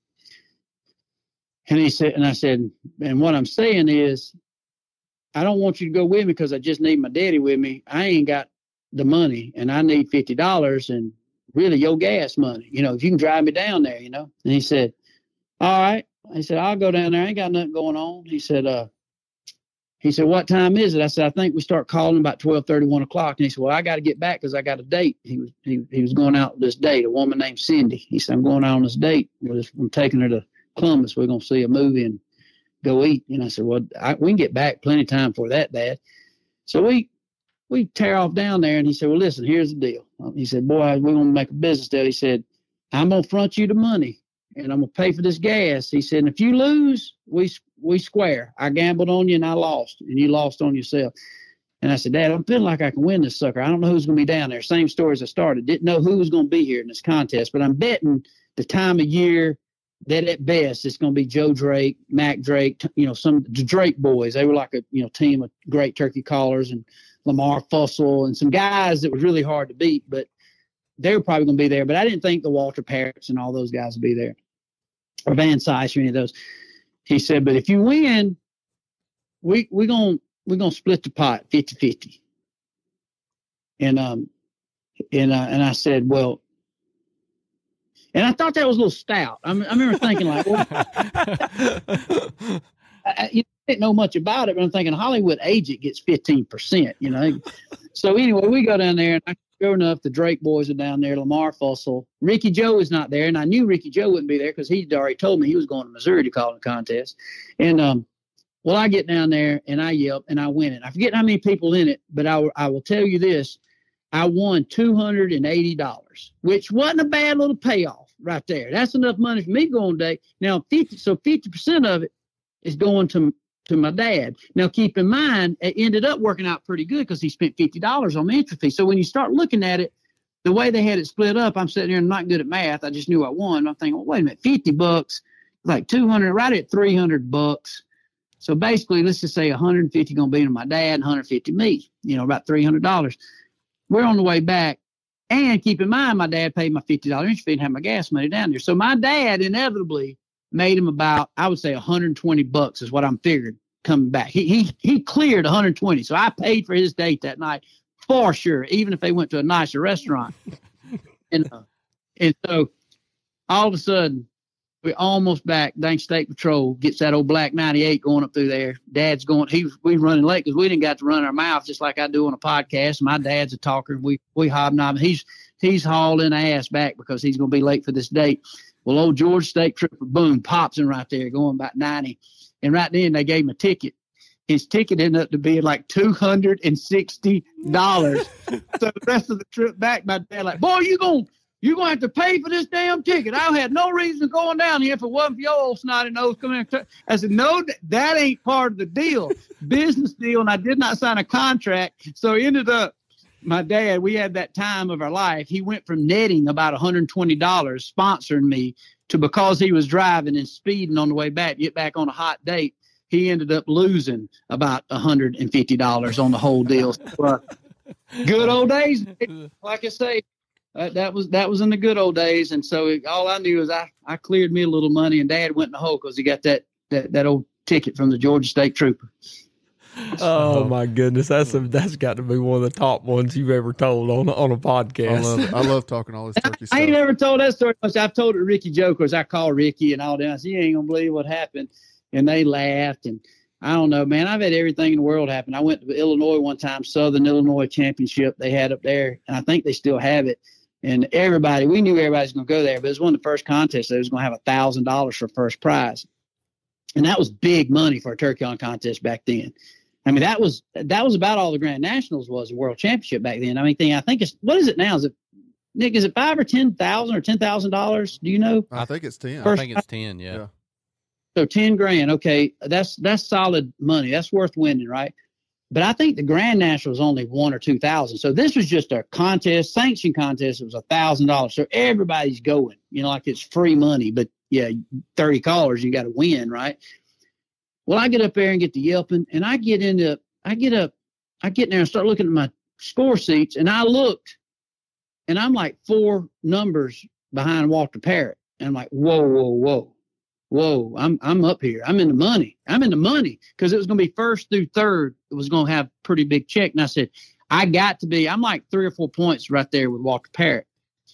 he said, and I said, and what I'm saying is, I don't want you to go with me because I just need my daddy with me. I ain't got the money, and I need $50 and really your gas money, if you can drive me down there, And he said, all right. He said, I'll go down there. I ain't got nothing going on. He said, what time is it? I said, I think we start calling about 12:30, 1 o'clock. And he said, well, I got to get back because I got a date. He was going out this date, a woman named Cindy. He said, I'm going out on this date. I'm taking her to Columbus. We're going to see a movie and go eat. And I said, well, we can get back plenty of time for that, Dad. So we tear off down there. And he said, well, listen, here's the deal. He said, boy, we're going to make a business deal. He said, I'm going to front you the money and I'm going to pay for this gas. He said, and if you lose, we square. I gambled on you and I lost, and you lost on yourself. And I said, Dad, I'm feeling like I can win this sucker. I don't know who's going to be down there. Same story as I started. Didn't know who was going to be here in this contest, but I'm betting the time of year that at best it's going to be Joe Drake, Mac Drake, some the Drake boys. They were like a team of great turkey callers, and Lamar Fussell and some guys that was really hard to beat, but they were probably going to be there. But I didn't think the Walter Parrots and all those guys would be there, or Van Sice or any of those. He said, but if you win, we're gonna split the pot 50-50. And I said, well, and I thought that was a little stout. I remember thinking like, well, I didn't know much about it, but I'm thinking Hollywood agent gets 15%, So anyway, we go down there, and sure enough, the Drake boys are down there, Lamar Fussell. Ricky Joe is not there, and I knew Ricky Joe wouldn't be there because he'd already told me he was going to Missouri to call the contest. And well, I get down there, and I yelp, and I win it. I forget how many people in it, but I will tell you this. I won $280, which wasn't a bad little payoff right there. That's enough money for me going day. Now, 50% of it is going to my dad. Now, keep in mind, it ended up working out pretty good because he spent $50 on the entry fee. So when you start looking at it, the way they had it split up, I'm sitting here and not good at math. I just knew I won. I'm thinking, well, wait a minute, $50, like 200, right at $300. So basically, let's just say 150 going to be to my dad and 150 me, about $300. We're on the way back. And keep in mind, my dad paid my $50 entry fee and had my gas money down there. So my dad inevitably made him about, I would say $120 is what I'm figuring coming back. He cleared 120. So I paid for his date that night for sure, even if they went to a nicer restaurant. and so all of a sudden, we're almost back. Dang State Patrol gets that old black 98 going up through there. Dad's going, we running late because we didn't got to run our mouth just like I do on a podcast. My dad's a talker. We hobnob. He's hauling ass back because he's going to be late for this date. Well, old George State Trooper, boom, pops him right there going about 90. And right then they gave him a ticket. His ticket ended up to be like $260. So the rest of the trip back, my dad like, boy, you going you're going to have to pay for this damn ticket. I had no reason going down here if it wasn't for your old snotty nose coming in. I said, no, that ain't part of the deal. Business deal, and I did not sign a contract. So it ended up, my dad, we had that time of our life. He went from netting about $120 sponsoring me to, because he was driving and speeding on the way back, get back on a hot date, he ended up losing about $150 on the whole deal. Good old days. Like I say, that was in the good old days. And so all I knew is I cleared me a little money, and Dad went in the hole because he got that old ticket from the Georgia State Trooper. Oh my goodness, that's got to be one of the top ones you've ever told on a podcast. I love talking all this turkey stuff. I ain't never told that story much. I've told it to Ricky Joe, because I call Ricky and all that. I said, you ain't gonna believe what happened, and they laughed. And I don't know, man. I've had everything in the world happen. I went to Illinois one time, Southern Illinois Championship they had up there, and I think they still have it. And we knew everybody's going to go there, but it was one of the first contests. They was going to have $1,000 for first prize, and that was big money for a turkey hunt contest back then. I mean, that was about all the Grand Nationals was, a world championship back then. I mean, I think what is it now? Is it, Nick? Is it $5,000 or $10,000 or $10,000? Do you know? I think it's 10. I think it's 10. Yeah. So $10,000. Okay, that's solid money. That's worth winning, right? But I think the Grand National was only $1,000 or $2,000. So this was just a contest, sanctioned contest. It was $1,000. So everybody's going, like it's free money. But yeah, 30 callers, you got to win, right? Well, I get up there and get to yelping, and I get in there and start looking at my score sheets, and I looked, and I'm like 4 numbers behind Walter Parrott. And I'm like, whoa. I'm up here. I'm in the money because it was going to be first through third. It was going to have pretty big check. And I said, I'm like 3 or 4 points right there with Walter Parrott.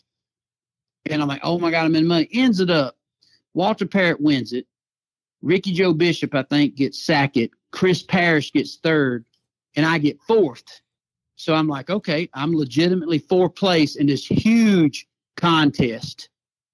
And I'm like, oh my God, I'm in the money. Ends it up. Walter Parrott wins it. Ricky Joe Bishop, I think, gets second. Chris Parrish gets third, and I get fourth. So I'm like, okay, I'm legitimately 4th place in this huge contest.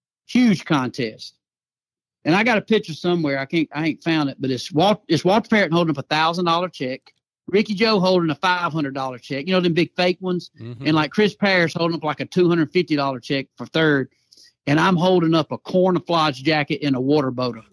And I got a picture somewhere. I ain't found it, but it's Walter Parrott holding up $1,000 check. Ricky Joe holding a $500 check. Them big fake ones. Mm-hmm. And like Chris Parrish holding up like a $250 check for third. And I'm holding up a camouflage jacket and a water boater.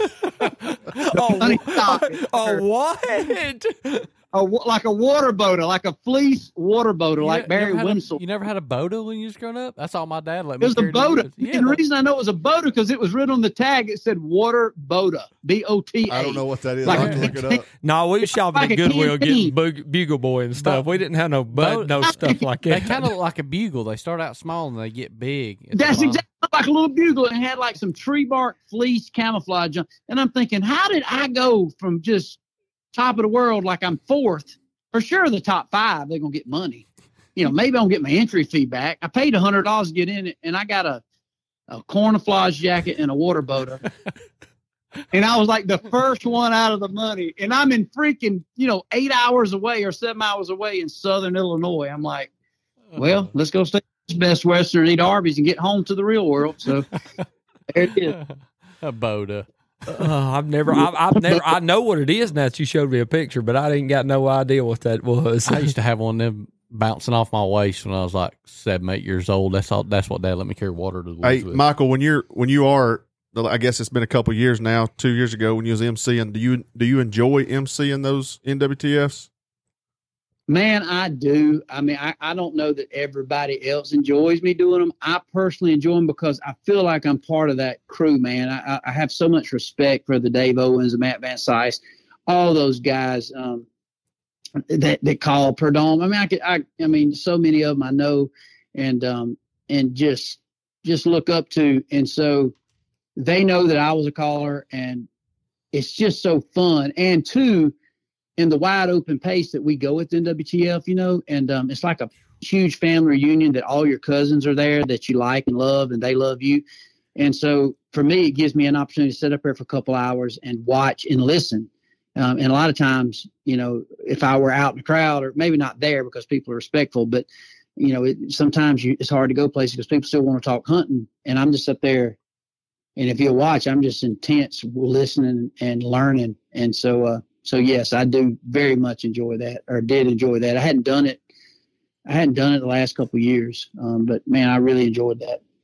What? Like a water boater, like a fleece water boater, like Barry Winslow. You never had a boater when you was growing up? That's all my dad let me. It was a boater. Yeah, and the reason I know it was a boater because it was written on the tag. It said water boater, BOTA. I don't know what that is. I have to look it up. No, we was shopping at Goodwill getting Bugle Boy and stuff. We didn't have no stuff like that. They kind of look like a bugle. They start out small and they get big. That's exactly like a little bugle, and it had like some tree bark fleece camouflage on. And I'm thinking, how did I go from just top of the world like I'm 4th? For sure, the top 5, they're going to get money. Maybe I'll get my entry fee back. I paid $100 to get in it, and I got a camouflage jacket and a water boater. And I was like the first one out of the money. And I'm in freaking, 8 hours away or 7 hours away in Southern Illinois. I'm like, well, let's go stay at Best Western and eat Arby's and get home to the real world. So there it is. A boater. I've never. I know what it is now that you showed me a picture, but I ain't got no idea what that was. I used to have one of them bouncing off my waist when I was like 7, 8 years old. That's all. That's what Dad let me carry water to the woods with. Michael, when you are, I guess it's been a couple of years now. 2 years ago when you was MCing, do you enjoy MCing those NWTFs? Man, I do. I mean, I don't know that everybody else enjoys me doing them. I personally enjoy them because I feel like I'm part of that crew, man. I have so much respect for the Dave Owens and Matt Van Sice, all those guys that call per dome. I mean, so many of them I know and just look up to. And so they know that I was a caller, and it's just so fun. And two, in the wide open pace that we go with NWTF, and it's like a huge family reunion that all your cousins are there that you like and love, and they love you. And so for me, it gives me an opportunity to sit up there for a couple hours and watch and listen. And a lot of times, if I were out in the crowd, or maybe not there because people are respectful, but sometimes it's hard to go places because people still want to talk hunting, and I'm just up there. And if you watch, I'm just intense listening and learning. And so yes, I do very much enjoy that, or did enjoy that. I hadn't done it the last couple of years. But man, I really enjoyed that.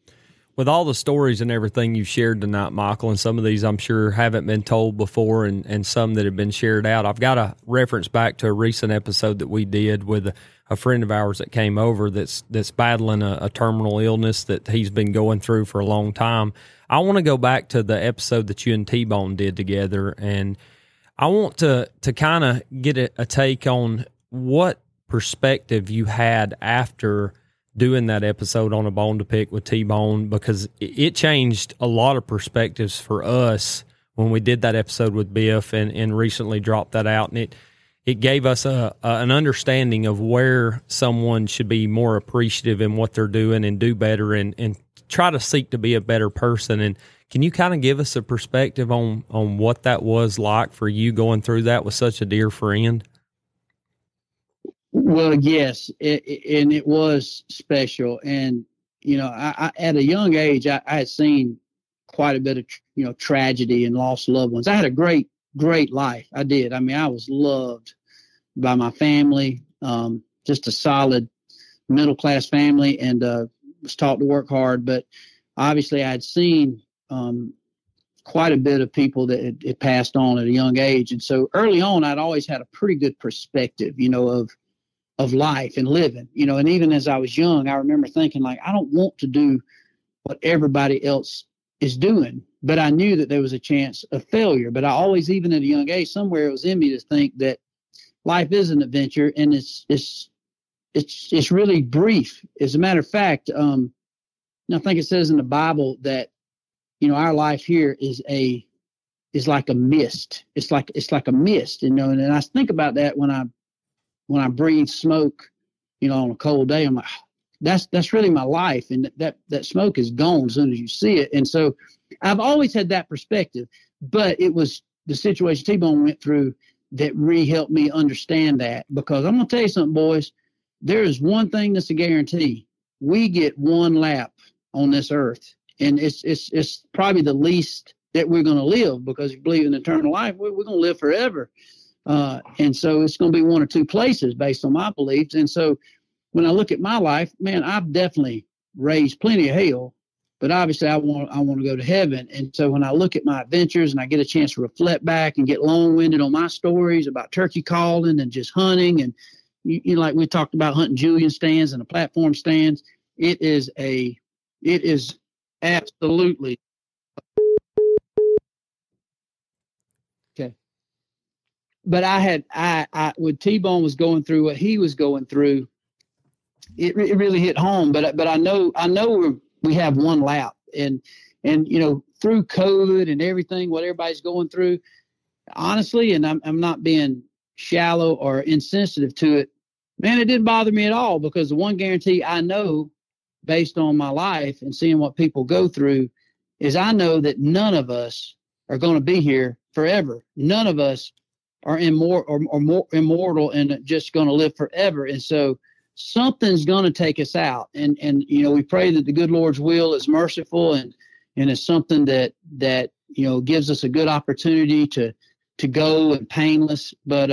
with all the stories and everything you shared tonight, Michael, and some of these I'm sure haven't been told before and some that have been shared out, I've got to reference back to a recent episode that we did with a friend of ours that came over that's battling a terminal illness that he's been going through for a long time. I want to go back to the episode that you and T-Bone did together, and I want to kind of get a take on what perspective you had after doing that episode on A Bone to Pick with T-Bone, because it changed a lot of perspectives for us when we did that episode with Biff and recently dropped that out. And it gave us an understanding of where someone should be more appreciative in what they're doing and do better and try to seek to be a better person. And can you kind of give us a perspective on what that was like for you going through that with such a dear friend? Well, yes, and it was special. And, I at a young age, I had seen quite a bit of, tragedy and lost loved ones. I had a great, great life. I did. I mean, I was loved by my family, just a solid middle-class family, and was taught to work hard. But obviously I had seen quite a bit of people that had passed on at a young age. And so early on, I'd always had a pretty good perspective, of life and living, and even as I was young, I remember thinking, like, I don't want to do what everybody else is doing, but I knew that there was a chance of failure. But I always, even at a young age, somewhere it was in me to think that life is an adventure, and it's really brief. As a matter of fact, I think it says in the Bible that, our life here is like a mist. It's like a mist, and I think about that when I breathe smoke, on a cold day. I'm like, that's really my life. And that smoke is gone as soon as you see it. And so I've always had that perspective, but it was the situation T-Bone went through that really helped me understand that. Because I'm going to tell you something, boys, there is one thing that's a guarantee. We get one lap on this earth, and it's probably the least that we're going to live, because if you believe in eternal life, we're going to live forever. And so it's going to be one or two places based on my beliefs. And so when I look at my life, man, I've definitely raised plenty of hell, but obviously I want to go to heaven. And so when I look at my adventures and I get a chance to reflect back and get long-winded on my stories about turkey calling and just hunting, and like we talked about hunting Julian stands and the platform stands, it is absolutely okay. But I when T-Bone was going through what he was going through, it really hit home. But I know we have one lap, and through COVID and everything, what everybody's going through, honestly, and I'm not being shallow or insensitive to it, man, it didn't bother me at all, because the one guarantee I know, based on my life and seeing what people go through, is I know that none of us are going to be here forever. None of us are more immortal and just going to live forever. And so something's going to take us out. And we pray that the good Lord's will is merciful and it's something that gives us a good opportunity to go and painless. But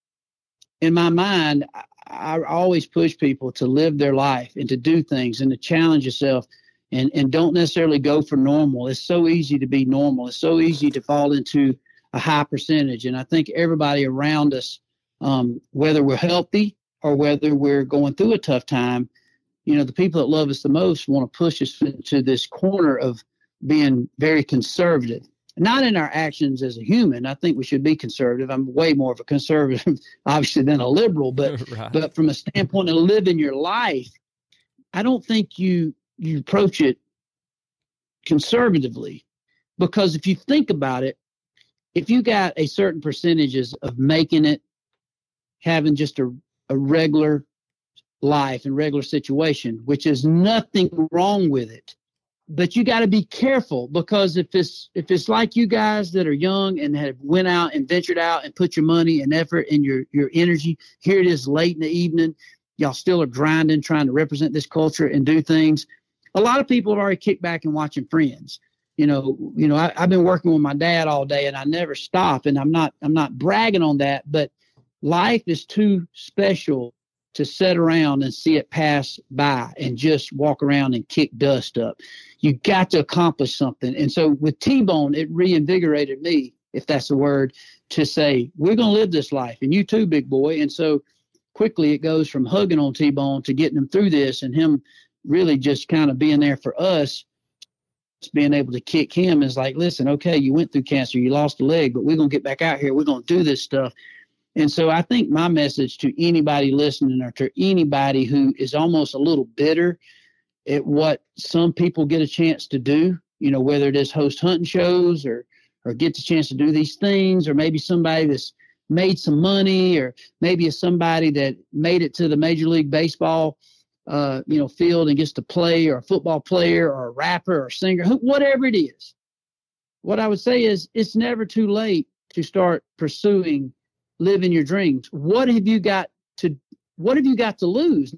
in my mind, I always push people to live their life and to do things and to challenge yourself and don't necessarily go for normal. It's so easy to be normal. It's so easy to fall into a high percentage. And I think everybody around us, whether we're healthy or whether we're going through a tough time, the people that love us the most want to push us into this corner of being very conservative. Not in our actions as a human. I think we should be conservative. I'm way more of a conservative, obviously, than a liberal. But right. But from a standpoint of living your life, I don't think you approach it conservatively. Because if you think about it, if you got a certain percentages of making it, having just a regular life and regular situation, which is nothing wrong with it. But you got to be careful, because if it's like you guys that are young and have went out and ventured out and put your money and effort and your energy, here it is late in the evening, y'all still are grinding, trying to represent this culture and do things. A lot of people have already kicked back and watching Friends. I've been working with my dad all day and I never stop, and I'm not bragging on that, but life is too special to sit around and see it pass by and just walk around and kick dust up. You got to accomplish something. And so with T-Bone, it reinvigorated me, if that's the word, to say, we're going to live this life, and you too, big boy. And so quickly it goes from hugging on T-Bone to getting him through this, and him really just kind of being there for us, being able to kick him is like, listen, okay, you went through cancer, you lost a leg, but we're going to get back out here. We're going to do this stuff. And so I think my message to anybody listening, or to anybody who is almost a little bitter at what some people get a chance to do, you know, whether it is host hunting shows or get the chance to do these things, or maybe somebody that's made some money, or maybe it's somebody that made it to the Major League Baseball field and gets to play, or a football player, or a rapper, or singer, whatever it is. What I would say is, it's never too late to start pursuing living your dreams. What have you got to lose?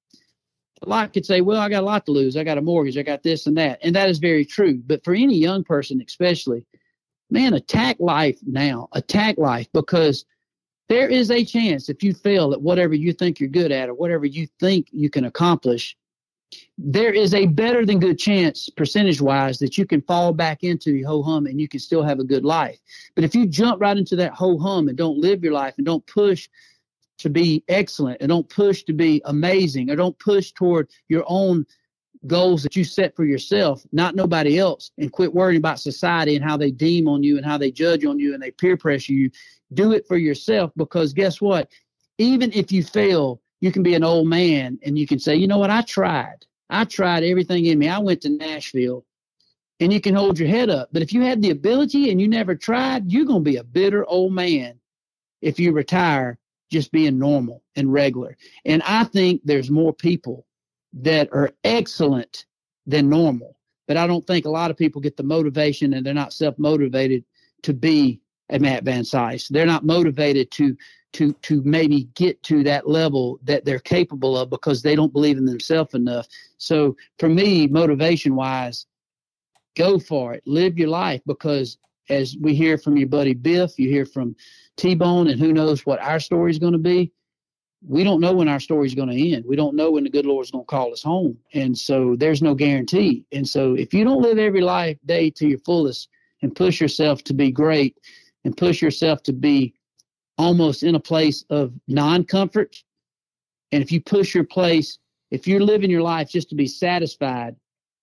A lot could say, well, I got a lot to lose. I got a mortgage. I got this and that. And that is very true. But for any young person, especially, man, attack life now. Attack life, because there is a chance, if you fail at whatever you think you're good at, or whatever you think you can accomplish, there is a better than good chance, percentage-wise, that you can fall back into the ho-hum and you can still have a good life. But if you jump right into that ho-hum and don't live your life, and don't push to be excellent, and don't push to be amazing, or don't push toward your own goals that you set for yourself, not nobody else, and quit worrying about society and how they deem on you and how they judge on you and they peer pressure you, do it for yourself. Because guess what? Even if you fail, you can be an old man and you can say, you know what? I tried everything in me. I went to Nashville, and you can hold your head up. But if you had the ability and you never tried, you're going to be a bitter old man if you retire just being normal and regular. And I think there's more people that are excellent than normal, but I don't think a lot of people get the motivation, and they're not self-motivated to be a Matt Van Cise. They're not motivated to maybe get to that level that they're capable of, because they don't believe in themselves enough. So for me, motivation wise, go for it, live your life, because as we hear from your buddy Biff, you hear from T-Bone, and who knows what our story is going to be. We don't know when our story is going to end. We don't know when the good Lord is going to call us home. And so there's no guarantee. And so if you don't live every life day to your fullest, and push yourself to be great, and push yourself to be almost in a place of non-comfort, and if you push your place, if you're living your life just to be satisfied,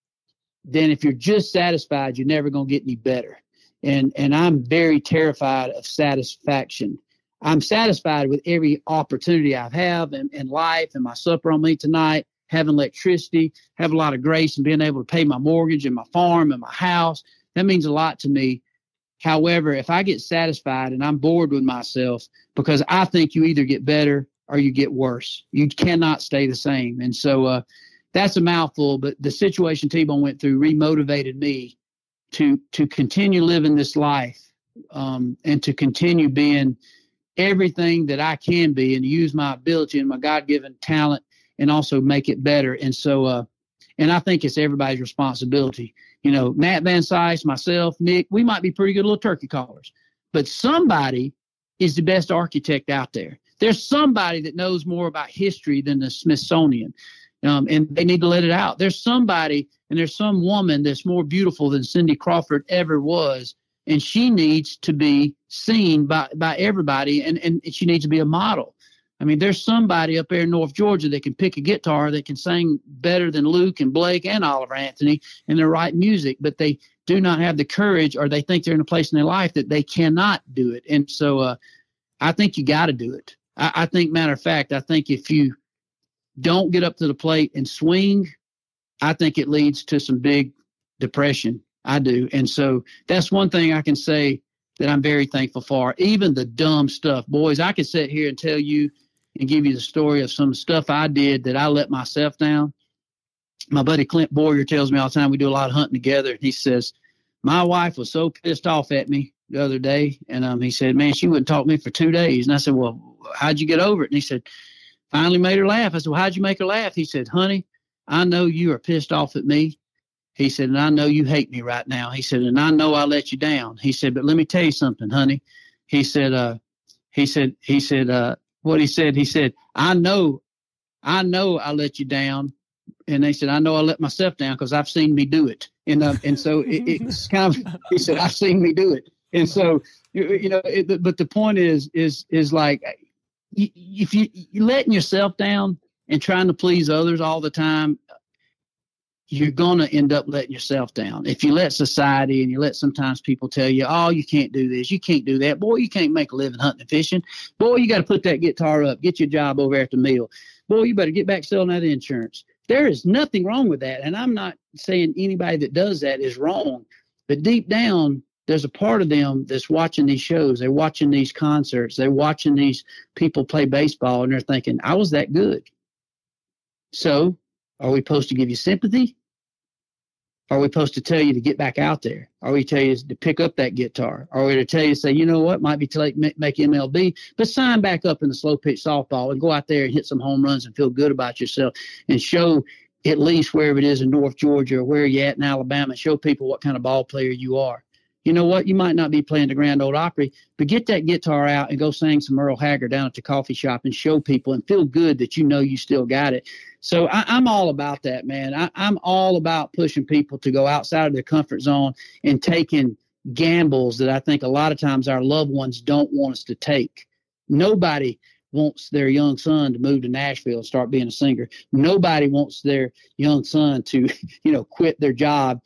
then if you're just satisfied, you're never going to get any better. And I'm very terrified of satisfaction. I'm satisfied with every opportunity I have in life, and my supper on me tonight, having electricity, have a lot of grace, and being able to pay my mortgage and my farm and my house. That means a lot to me. However, if I get satisfied and I'm bored with myself, because I think you either get better or you get worse. You cannot stay the same. And so that's a mouthful, but the situation T-Bone went through remotivated me to continue living this life, and to continue being everything that I can be, and use my ability and my God-given talent, and also make it better. And so, and I think it's everybody's responsibility. You know, Matt Van Cise, myself, Nick, we might be pretty good little turkey callers, but somebody is the best architect out there. There's somebody that knows more about history than the Smithsonian, and they need to let it out. There's somebody, and there's some woman that's more beautiful than Cindy Crawford ever was, and she needs to be seen by everybody, and she needs to be a model. I mean, there's somebody up there in North Georgia that can pick a guitar that can sing better than Luke and Blake and Oliver Anthony, and they're writing music, but they do not have the courage, or they think they're in a place in their life that they cannot do it. And so I think you got to do it. I think, matter of fact, I think if you don't get up to the plate and swing, I think it leads to some big depression. I do. And so that's one thing I can say that I'm very thankful for. Even the dumb stuff. Boys, I could sit here and tell you and give you the story of some stuff I did that I let myself down. My buddy Clint Boyer tells me all the time, we do a lot of hunting together. And he says, my wife was so pissed off at me the other day. And he said, man, she wouldn't talk to me for 2 days. And I said, well, how'd you get over it? And he said, finally made her laugh. I said, well, how'd you make her laugh? He said, honey, I know you are pissed off at me. He said, and I know you hate me right now. He said, and I know I let you down. He said, but let me tell you something, honey. He said, what he said, I know I know I let you down. And they said, I know I let myself down because I've seen me do it. And so it's kind of, he said, I've seen me do it. And so, but the point is like, if you're letting yourself down and trying to please others all the time, you're going to end up letting yourself down. If you let society and you let sometimes people tell you, oh, you can't do this, you can't do that. Boy, you can't make a living hunting and fishing. Boy, you got to put that guitar up, get your job over after meal. Boy, you better get back selling that insurance. There is nothing wrong with that. And I'm not saying anybody that does that is wrong. But deep down, there's a part of them that's watching these shows. They're watching these concerts. They're watching these people play baseball, and they're thinking, I was that good. So are we supposed to give you sympathy? Are we supposed to tell you to get back out there? Are we tell you to pick up that guitar? Are we to tell you to say, you know what, might be too late to make MLB, but sign back up in the slow pitch softball and go out there and hit some home runs and feel good about yourself and show at least wherever it is in North Georgia or where you're at in Alabama, show people what kind of ball player you are. You know what? You might not be playing the Grand Ole Opry, but get that guitar out and go sing some Earl Haggard down at the coffee shop and show people and feel good that you know you still got it. So I'm all about that, man. I'm all about pushing people to go outside of their comfort zone and taking gambles that I think a lot of times our loved ones don't want us to take. Nobody wants their young son to move to Nashville and start being a singer. Nobody wants their young son to, quit their job,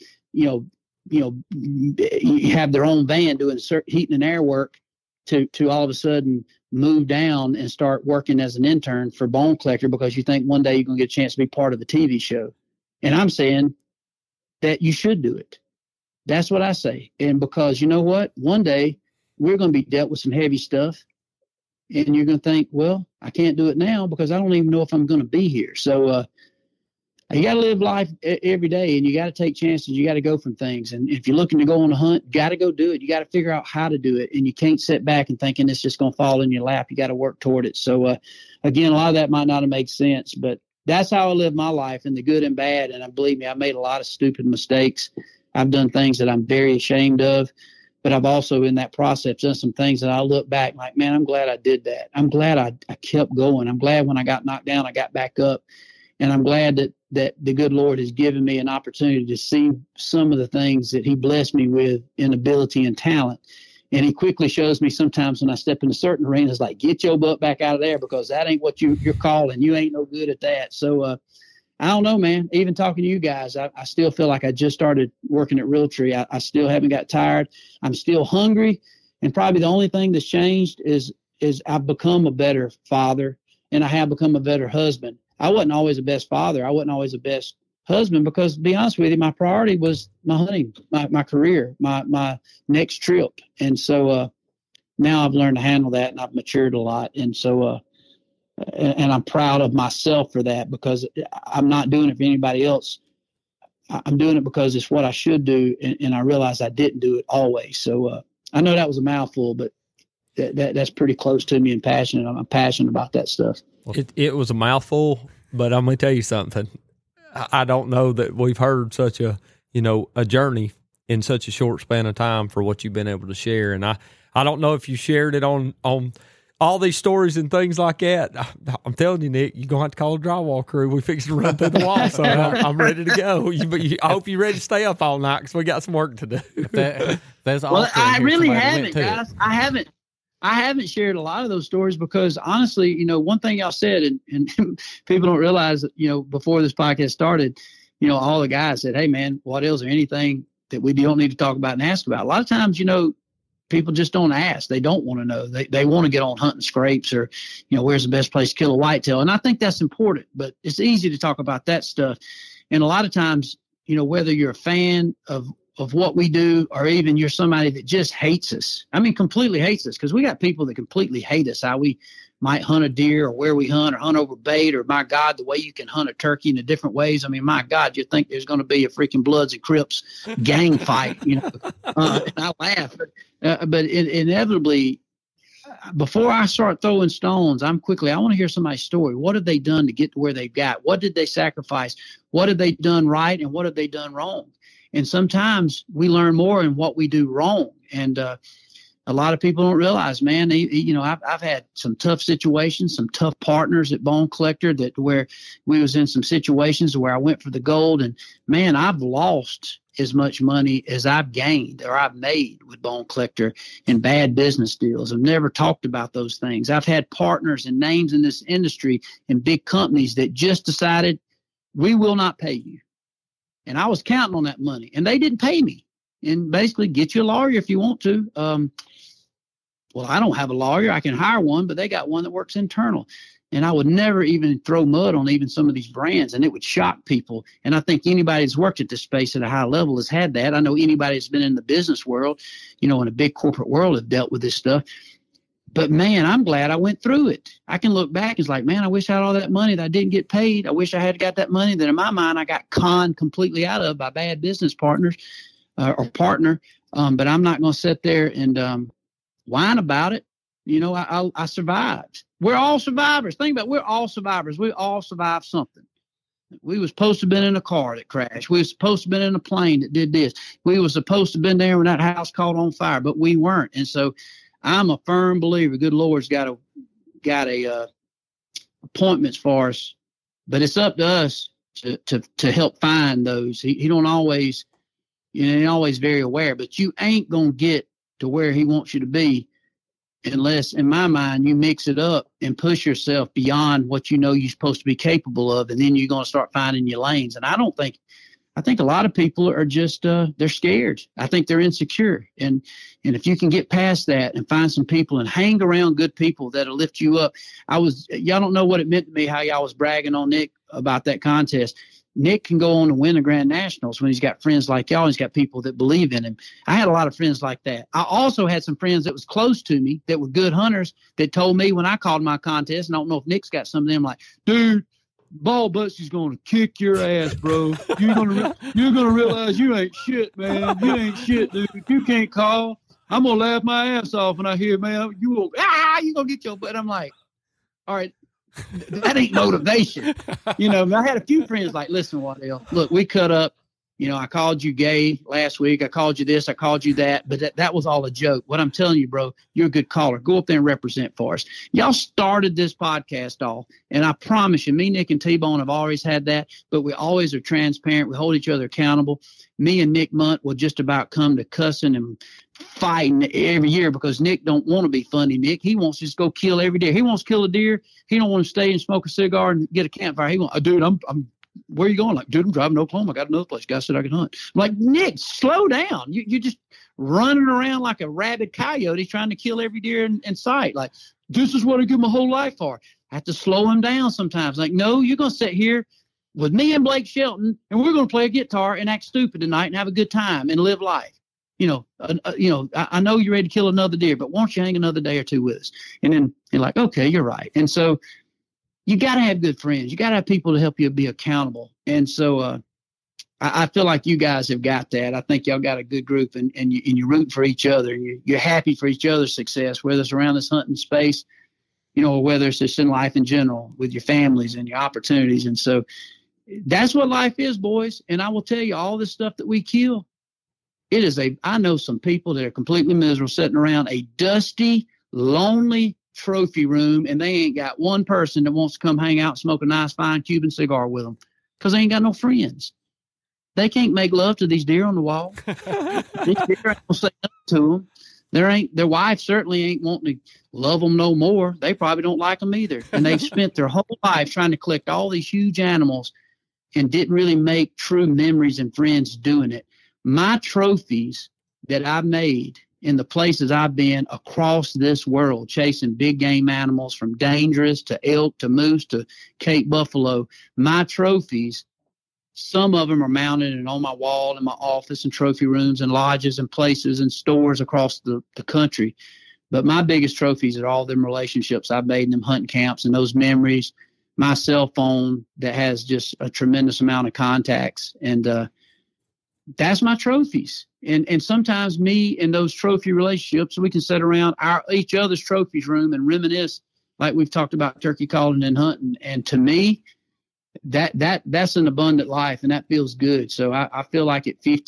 have their own van doing heating and air work to all of a sudden move down and start working as an intern for Bone Collector because you think one day you're going to get a chance to be part of a TV show. And I'm saying that you should do it. That's what I say. And because you know what? One day we're going to be dealt with some heavy stuff. And you're going to think, well, I can't do it now because I don't even know if I'm going to be here. So you got to live life every day, and you got to take chances. You got to go from things. And if you're looking to go on a hunt, you got to go do it. You got to figure out how to do it. And you can't sit back and thinking it's just going to fall in your lap. You got to work toward it. So, again, a lot of that might not have made sense, but that's how I live my life, in the good and bad. And believe me, I made a lot of stupid mistakes. I've done things that I'm very ashamed of. But I've also, in that process, done some things that I look back like, man, I'm glad I did that. I'm glad I kept going. I'm glad when I got knocked down, I got back up. And I'm glad that the good Lord has given me an opportunity to see some of the things that he blessed me with in ability and talent. And he quickly shows me sometimes when I step into certain arenas, like, get your butt back out of there because that ain't what you're calling. You ain't no good at that. So I don't know, man. Even talking to you guys, I still feel like I just started working at Realtree. I still haven't got tired. I'm still hungry. And probably the only thing that's changed is I've become a better father, and I have become a better husband. I wasn't always the best father. I wasn't always the best husband because, to be honest with you, my priority was my hunting, my career, my next trip. And so now I've learned to handle that, and I've matured a lot. And so and I'm proud of myself for that because I'm not doing it for anybody else. I'm doing it because it's what I should do, and I realize I didn't do it always. So I know that was a mouthful, but that's pretty close to me and passionate. I'm passionate about that stuff. It was a mouthful, but I'm going to tell you something. I don't know that we've heard such a journey in such a short span of time for what you've been able to share. And I don't know if you shared it on all these stories and things like that. I'm telling you, Nick, you're going to have to call a drywall crew. We fixed to run through the wall, so I'm ready to go. I hope you're ready to stay up all night because we got some work to do. That's well, I really haven't, guys. I haven't shared a lot of those stories because, honestly, one thing y'all said, and people don't realize that, before this podcast started, all the guys said, hey, man, what else or anything that we don't need to talk about and ask about? A lot of times, people just don't ask. They don't want to know. They want to get on hunting scrapes or, where's the best place to kill a whitetail. And I think that's important, but it's easy to talk about that stuff. And a lot of times, whether you're a fan of what we do, or even you're somebody that just hates us. I mean, completely hates us, because we got people that completely hate us, how we might hunt a deer or where we hunt or hunt over bait, or my God, the way you can hunt a turkey in the different ways. I mean, my God, you think there's going to be a freaking Bloods and Crips gang fight, and I laugh. But inevitably, before I start throwing stones, I want to hear somebody's story. What have they done to get to where they've got? What did they sacrifice? What have they done right, and what have they done wrong? And sometimes we learn more in what we do wrong. And a lot of people don't realize, man, I've had some tough situations, some tough partners at Bone Collector where we was in some situations where I went for the gold, and man, I've lost as much money as I've gained or I've made with Bone Collector in bad business deals. I've never talked about those things. I've had partners and names in this industry and big companies that just decided, we will not pay you. And I was counting on that money, and they didn't pay me. And basically, get you a lawyer if you want to. Well, I don't have a lawyer. I can hire one, but they got one that works internal. And I would never even throw mud on even some of these brands, and it would shock people. And I think anybody that's worked at this space at a high level has had that. I know anybody that's been in the business world, in a big corporate world, have dealt with this stuff. But, man, I'm glad I went through it. I can look back. It's like, man, I wish I had all that money that I didn't get paid. I wish I had got that money that in my mind I got conned completely out of by bad business partners or partner. But I'm not going to sit there and whine about it. I survived. We're all survivors. Think about it. We're all survivors. We all survived something. We were supposed to have been in a car that crashed. We were supposed to have been in a plane that did this. We were supposed to have been there when that house caught on fire, but we weren't. And so I'm a firm believer. Good Lord's got appointments for us, but it's up to us to help find those. He don't always, he's always very aware, but you ain't gonna get to where he wants you to be unless, in my mind, you mix it up and push yourself beyond what you're supposed to be capable of, and then you're going to start finding your lanes. And I think a lot of people are just they're scared. I think they're insecure. And if you can get past that and find some people and hang around good people that'll lift you up. Y'all don't know what it meant to me how y'all was bragging on Nick about that contest. Nick can go on and win the Grand Nationals when he's got friends like y'all. He's got people that believe in him. I had a lot of friends like that. I also had some friends that was close to me that were good hunters that told me when I called my contest, and I don't know if Nick's got some of them, like, dude, Ball Butsy's going to kick your ass, bro. You're gonna realize you ain't shit, man. You ain't shit, dude. You can't call. I'm going to laugh my ass off when I hear, man, you going to get your butt. I'm like, all right. That ain't motivation. I had a few friends like, listen, Waddell, look, we cut up. I called you gay last week. I called you this. I called you that. But that was all a joke. What I'm telling you, bro, you're a good caller. Go up there and represent for us. Y'all started this podcast off. And I promise you, me, Nick, and T-Bone have always had that. But we always are transparent. We hold each other accountable. Me and Nick Munt will just about come to cussing and fighting every year because Nick don't want to be funny, Nick. He wants to just go kill every deer. He wants to kill a deer. He don't want to stay and smoke a cigar and get a campfire. He wants, dude, I'm where are you going? Like, dude, I'm driving to Oklahoma. I got another place. Guy said I can hunt. I'm like, Nick, slow down. You're just running around like a rabid coyote trying to kill every deer in sight. Like, this is what I give my whole life for. I have to slow him down sometimes. Like, no, you're going to sit here with me and Blake Shelton, and we're going to play a guitar and act stupid tonight and have a good time and live life. I know you're ready to kill another deer, but why don't you hang another day or two with us? And then you're like, okay, you're right. And so you got to have good friends. You got to have people to help you be accountable. And so I feel like you guys have got that. I think y'all got a good group, and you're rooting for each other. And you're happy for each other's success, whether it's around this hunting space, or whether it's just in life in general with your families and your opportunities. And so that's what life is, boys. And I will tell you, all this stuff that we kill, I know some people that are completely miserable sitting around a dusty, lonely trophy room, and they ain't got one person that wants to come hang out and smoke a nice fine Cuban cigar with them because they ain't got no friends. They can't make love to these deer on the wall. These deer ain't gonna say nothing to them. Their wife certainly ain't wanting to love them no more. They probably don't like them either. And they've spent their whole life trying to collect all these huge animals and didn't really make true memories and friends doing it. My trophies that I've made in the places I've been across this world, chasing big game animals from dangerous to elk to moose to Cape buffalo, my trophies, some of them are mounted and on my wall in my office and trophy rooms and lodges and places and stores across the country. But my biggest trophies are all them relationships I've made in them hunting camps and those memories, my cell phone that has just a tremendous amount of contacts. And that's my trophies. And sometimes me and those trophy relationships, we can sit around each other's trophies room and reminisce like we've talked about turkey calling and hunting. And to me, that's an abundant life, and that feels good. So I feel like at 50,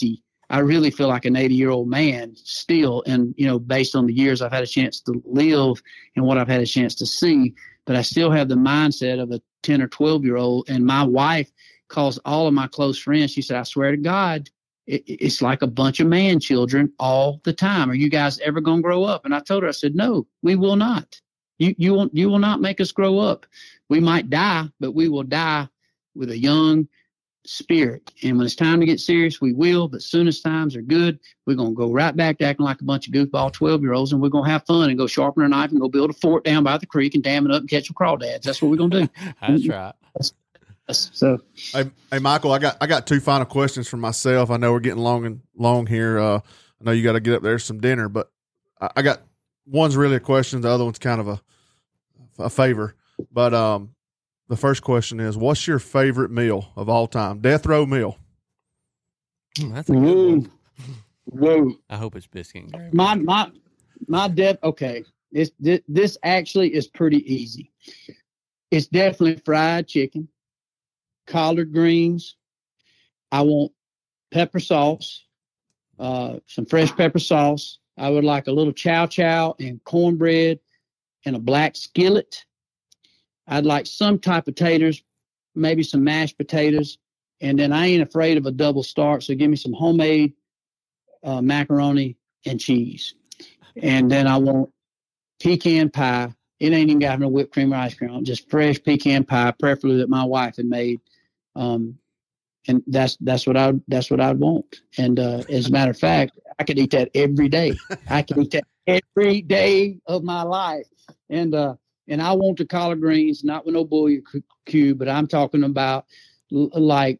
I really feel like an 80-year-old man still. And, based on the years I've had a chance to live and what I've had a chance to see, but I still have the mindset of a 10 or 12-year-old. And my wife calls all of my close friends. She said, I swear to God, it's like a bunch of man children all the time. Are you guys ever going to grow up? And I told her, I said, no, we will not. You will not make us grow up. We might die, but we will die with a young spirit. And when it's time to get serious, we will. But soon as times are good, we're going to go right back to acting like a bunch of goofball 12-year-olds, and we're going to have fun and go sharpen our knife and go build a fort down by the creek and dam it up and catch some crawdads. That's what we're going to do. That's right. So, hey, Michael, I got two final questions for myself. I know we're getting long here. I know you got to get up there some dinner, but I got one's really a question. The other one's kind of a favor. But the first question is, what's your favorite meal of all time? Death row meal. That's a good one. Whoa. I hope it's biscuit and gravy. My death. Okay. This actually is pretty easy. It's definitely fried chicken, collard greens. I want pepper sauce, some fresh pepper sauce. I would like a little chow and cornbread and a black skillet. I'd like some type of taters, maybe some mashed potatoes. And then I ain't afraid of a double starch. So give me some homemade macaroni and cheese. And then I want pecan pie. It ain't even got no whipped cream or ice cream on it, just fresh pecan pie, preferably that my wife had made. And that's what I'd want. And as a matter of fact, I could eat that every day. I could eat that every day of my life. And I want the collard greens, not with no bouillon cube, but I'm talking about like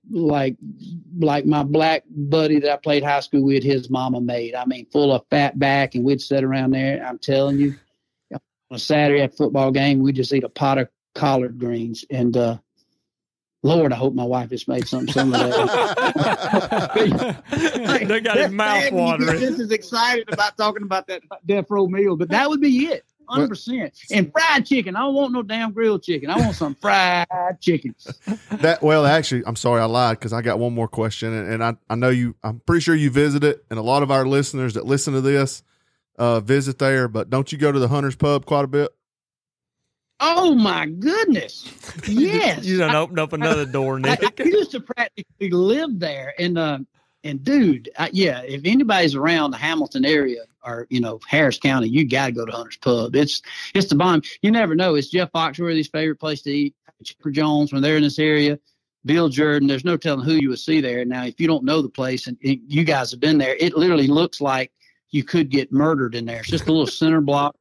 my black buddy that I played high school with, his mama made. I mean, full of fat back, and we'd sit around there. I'm telling you, on a Saturday at football game, we just eat a pot of collard greens. And Lord, I hope my wife has made some of that. They got his mouth watering. Just as excited about talking about that death row meal, but that would be it. 100%. And fried chicken. I don't want no damn grilled chicken. I want some fried chicken. Actually, I'm sorry I lied, because I got one more question, and I know I'm pretty sure you visited, and a lot of our listeners that listen to this visit there, but don't you go to the Hunter's Pub quite a bit? Oh my goodness. Yes. You done opened up another door, Nick. I used to practically live there, and dude, if anybody's around the Hamilton area or, Harris County, you got to go to Hunter's Pub. It's the bomb. You never know. It's Jeff Foxworthy's favorite place to eat. Chipper Jones, when they're in this area, Bill Jordan, there's no telling who you would see there. Now, if you don't know the place and you guys have been there, it literally looks like you could get murdered in there. It's just a little cinder block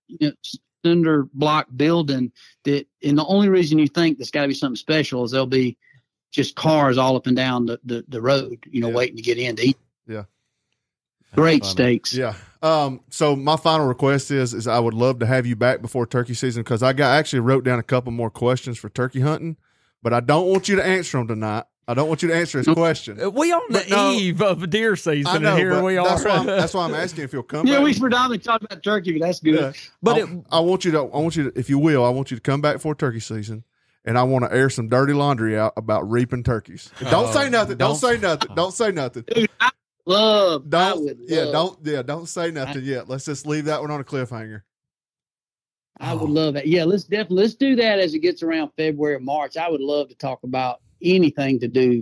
building and the only reason you think there's got to be something special is there'll be just cars all up and down the road, waiting to get in to eat. Yeah. Great steaks. Yeah. So my final request is I would love to have you back before turkey season, because I actually wrote down a couple more questions for turkey hunting, but I don't want you to answer them tonight. I don't want you to answer his question. We on the eve of deer season, and here we are. That's why I'm asking if you'll come. Yeah, back. we predominantly talk about turkey, but that's good. Yeah. But I want you to, if you will, I want you to come back for turkey season, and I want to air some dirty laundry out about reaping turkeys. Don't say nothing. Don't say nothing. Don't say nothing. Dude, Don't say nothing yet. Let's just leave that one on a cliffhanger. I would love that. Yeah, let's do that as it gets around February or March. I would love to talk about anything to do,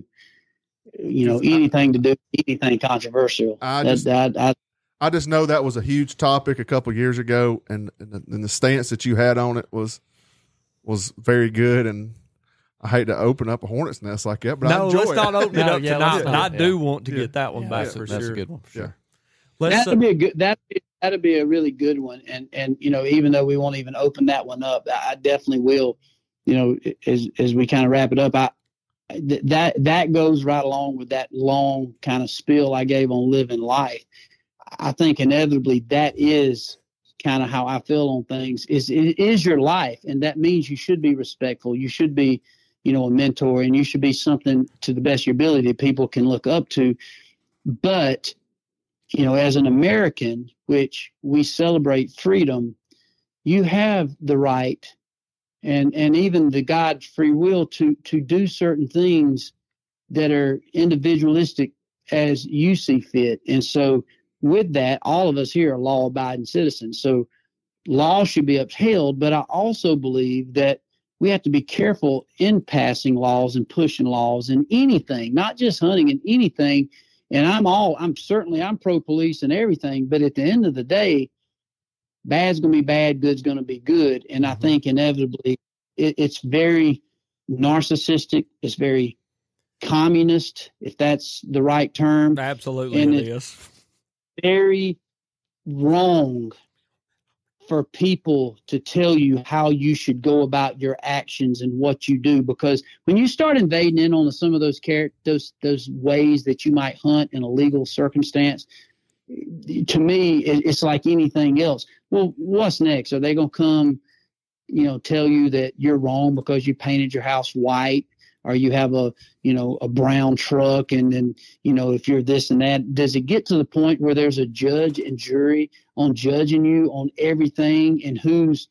anything controversial. I just know that was a huge topic a couple of years ago, and the stance that you had on it was very good. And I hate to open up a hornet's nest like that, but I enjoy let's not open it up tonight. But I do want to get that one back for that's sure. a good one for sure. That'd be a good. That'd be a really good one. And even though we won't even open that one up, I definitely will. As we kind of wrap it up, that goes right along with that long kind of spiel I gave on living life. I think inevitably that is kind of how I feel on things. It is your life, and that means you should be respectful. You should be, a mentor, and you should be something to the best of your ability that people can look up to. But, as an American, which we celebrate freedom, you have the right and even the God's free will to do certain things that are individualistic as you see fit. And so with that, all of us here are law-abiding citizens. So law should be upheld, but I also believe that we have to be careful in passing laws and pushing laws in anything, not just hunting, in anything. And I'm pro-police and everything, but at the end of the day, bad's going to be bad, good's going to be good. And I think inevitably it's very narcissistic. It's very communist, if that's the right term. Absolutely, and it is. Very wrong for people to tell you how you should go about your actions and what you do, because when you start invading in on some of those ways that you might hunt in a legal circumstance, to me, it's like anything else. Well, what's next? Are they going to come, tell you that you're wrong because you painted your house white, or you have a brown truck, and then, if you're this and that? Does it get to the point where there's a judge and jury on judging you on everything and who's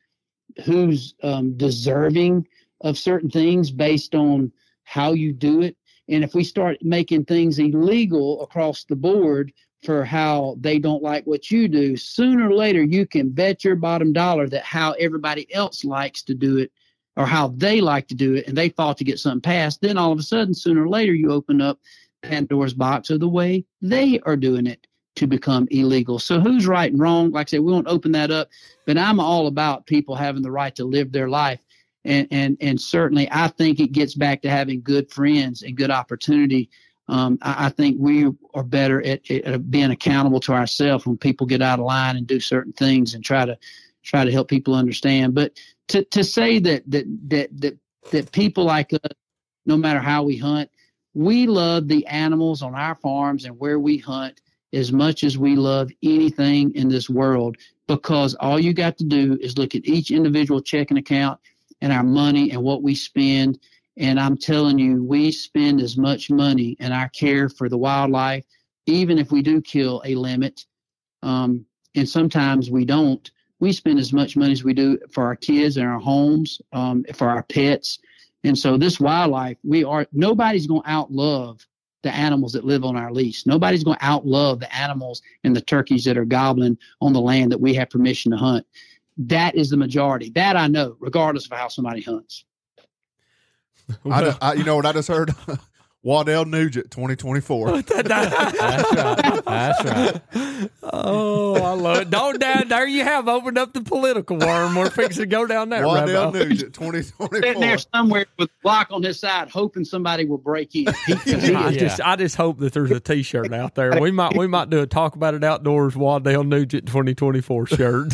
deserving of certain things based on how you do it? And if we start making things illegal across the board for how they don't like what you do, sooner or later you can bet your bottom dollar that how everybody else likes to do it, or how they like to do it, and they fought to get something passed, then all of a sudden, sooner or later, you open up Pandora's box of the way they are doing it to become illegal. So who's right and wrong? Like I said, we won't open that up, but I'm all about people having the right to live their life. And certainly I think it gets back to having good friends and good opportunity. I think we are better at being accountable to ourselves when people get out of line and do certain things and try to help people understand. But to say that people like us, no matter how we hunt, we love the animals on our farms and where we hunt as much as we love anything in this world, because all you got to do is look at each individual checking account and our money and what we spend. And I'm telling you, we spend as much money in our care for the wildlife, even if we do kill a limit, and sometimes we don't. We spend as much money as we do for our kids and our homes, for our pets. And so this wildlife, nobody's going to outlove the animals that live on our lease. Nobody's going to outlove the animals and the turkeys that are gobbling on the land that we have permission to hunt. That is the majority. That I know, regardless of how somebody hunts. You know what I just heard? Waddell Nugent 2024. That's right. That's right. Oh, I love it. Don't down there you have opened up the political worm. We're fixing to go down that Waddell rabbit. Nugent 2024. Sitting there somewhere with a block on his side, hoping somebody will break in. I just hope that there's a T-shirt out there. We might do a Talk About It Outdoors Waddell Nugent 2024 shirt.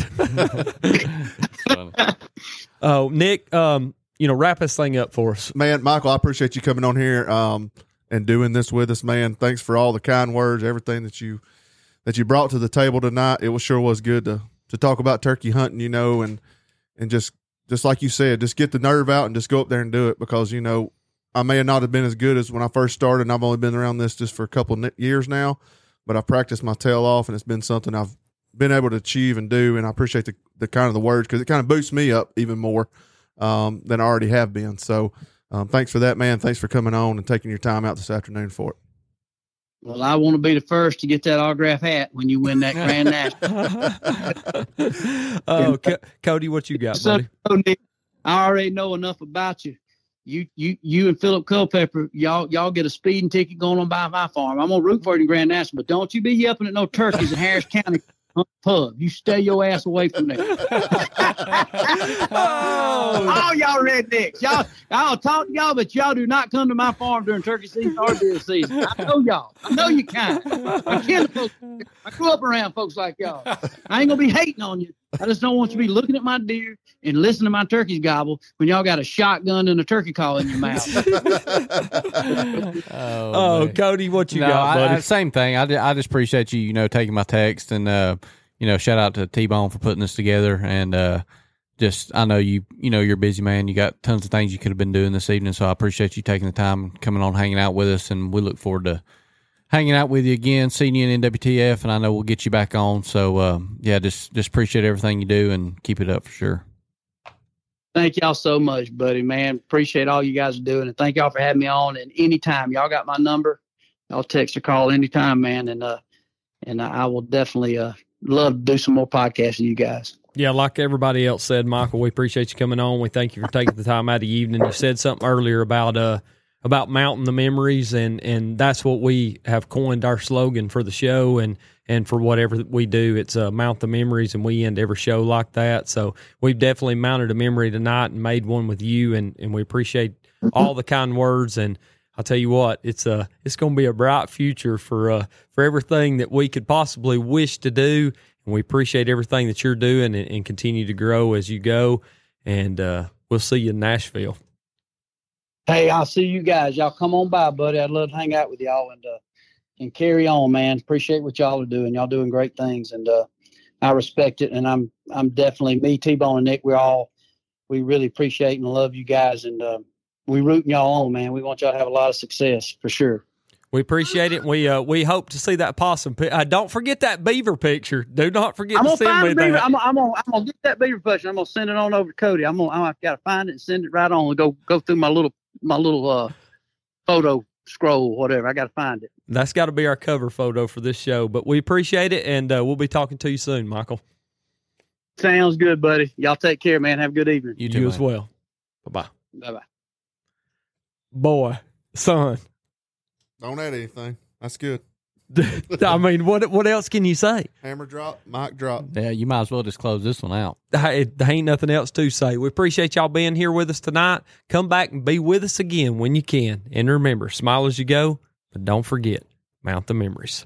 Oh, Nick, wrap this thing up for us. Man, Michael, I appreciate you coming on here and doing this with us, man. Thanks for all the kind words, everything that you brought to the table tonight. It sure was good to talk about turkey hunting, and just like you said, just get the nerve out and just go up there and do it, because, I may not have been as good as when I first started, and I've only been around this just for a couple of years now, but I've practiced my tail off, and it's been something I've been able to achieve and do, and I appreciate the kind of the words, because it kind of boosts me up even more than I already have been. So thanks for that, man. Thanks for coming on and taking your time out this afternoon for it. Well, I want to be the first to get that autograph hat when you win that Grand National. Oh, Cody, what you got, buddy? Nick, I already know enough about you. You and Philip Culpepper, y'all get a speeding ticket going on by my farm. I'm gonna root for you in Grand National, but don't you be yelping at no turkeys in Harris County pub. You stay your ass away from there. All y'all rednecks. I'll talk to y'all, but y'all do not come to my farm during turkey season or deer season. I know y'all. I know you kind. I grew up around folks like y'all. I ain't gonna be hating on you. I just don't want you to be looking at my deer and listening to my turkeys gobble when y'all got a shotgun and a turkey call in your mouth. Oh, Cody, what you got, buddy? Same thing. I just appreciate you, taking my text, and shout out to T-Bone for putting this together, and I know you're a busy man. You got tons of things you could have been doing this evening, so I appreciate you taking the time and coming on, hanging out with us, and we look forward to hanging out with you again, seeing you in NWTF, and I know we'll get you back on. So, just appreciate everything you do, and keep it up for sure. Thank y'all so much, buddy, man. Appreciate all you guys are doing, and thank y'all for having me on. And anytime, y'all got my number. I'll text or call anytime, man. And I will definitely love to do some more podcasts with you guys. Yeah, like everybody else said, Michael, we appreciate you coming on. We thank you for taking the time out of the evening. You said something earlier about mounting the memories, and that's what we have coined our slogan for the show and for whatever we do. It's mount the memories, and we end every show like that. So we've definitely mounted a memory tonight and made one with you, and we appreciate all the kind words. And I'll tell you what, it's going to be a bright future for everything that we could possibly wish to do. And we appreciate everything that you're doing and continue to grow as you go. And we'll see you in Nashville. Hey, I'll see you guys. Y'all come on by, buddy. I'd love to hang out with y'all and carry on, man. Appreciate what y'all are doing. Y'all doing great things, and I respect it. And I'm definitely, me, T-Bone, and Nick, we really appreciate and love you guys, and we rooting y'all on, man. We want y'all to have a lot of success for sure. We appreciate it. We hope to see that possum. Don't forget that beaver picture. Do not forget to send me that. I'm gonna get that beaver picture. I'm gonna send it on over to Cody. I'm gotta find it and send it right on. Go through my little photo scroll, whatever. I gotta find it. That's got to be our cover photo for this show. But we appreciate it, and we'll be talking to you soon, Michael. Sounds good, buddy. Y'all take care, man. Have a good evening. You as well. Bye bye. Bye bye. Boy, son. Don't add anything. That's good. I mean, what else can you say? Hammer drop, mic drop. Yeah, you might as well just close this one out. There ain't nothing else to say. We appreciate y'all being here with us tonight. Come back and be with us again when you can. And remember, smile as you go, but don't forget, mount the memories.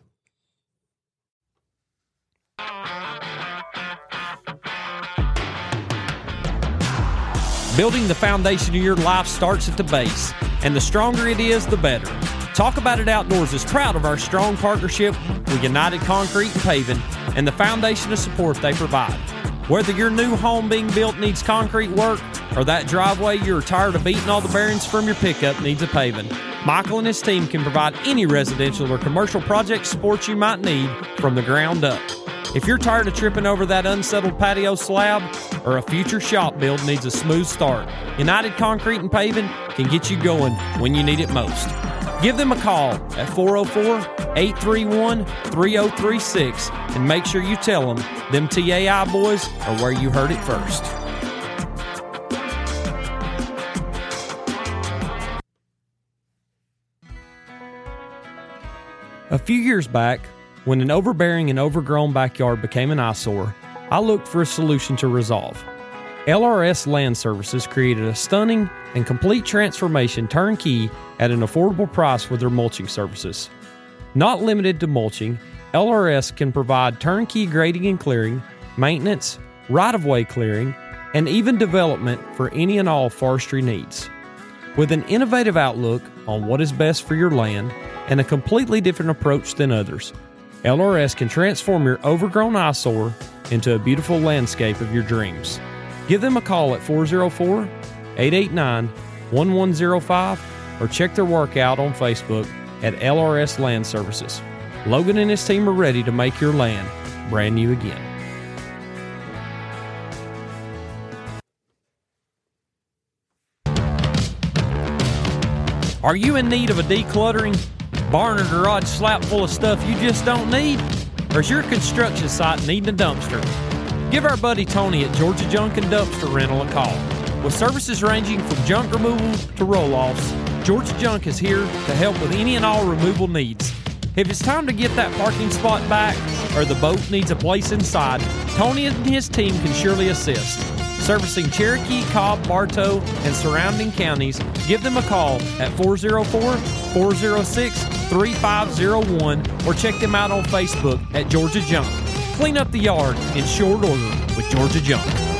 Building the foundation of your life starts at the base, and the stronger it is, the better. Talk About It Outdoors is proud of our strong partnership with United Concrete and Paving and the foundation of support they provide. Whether your new home being built needs concrete work or that driveway you're tired of beating all the bearings from your pickup needs a paving, Michael and his team can provide any residential or commercial project support you might need from the ground up. If you're tired of tripping over that unsettled patio slab or a future shop build needs a smooth start, United Concrete and Paving can get you going when you need it most. Give them a call at 404-831-3036 and make sure you tell them them TAI boys are where you heard it first. A few years back, when an overbearing and overgrown backyard became an eyesore, I looked for a solution to resolve. LRS Land Services created a stunning and complete transformation turnkey at an affordable price with their mulching services. Not limited to mulching, LRS can provide turnkey grading and clearing, maintenance, right-of-way clearing, and even development for any and all forestry needs. With an innovative outlook on what is best for your land and a completely different approach than others, LRS can transform your overgrown eyesore into a beautiful landscape of your dreams. Give them a call at 404-889-1105 or check their work out on Facebook at LRS Land Services. Logan and his team are ready to make your land brand new again. Are you in need of a decluttering? Barn or garage slap full of stuff you just don't need? Or is your construction site needing a dumpster? Give our buddy Tony at Georgia Junk and Dumpster Rental a call. With services ranging from junk removal to roll-offs, Georgia Junk is here to help with any and all removal needs. If it's time to get that parking spot back or the boat needs a place inside, Tony and his team can surely assist. Servicing Cherokee, Cobb, Bartow, and surrounding counties, give them a call at 404-406-3501 or check them out on Facebook at Georgia Junk. Clean up the yard in short order with Georgia Junk.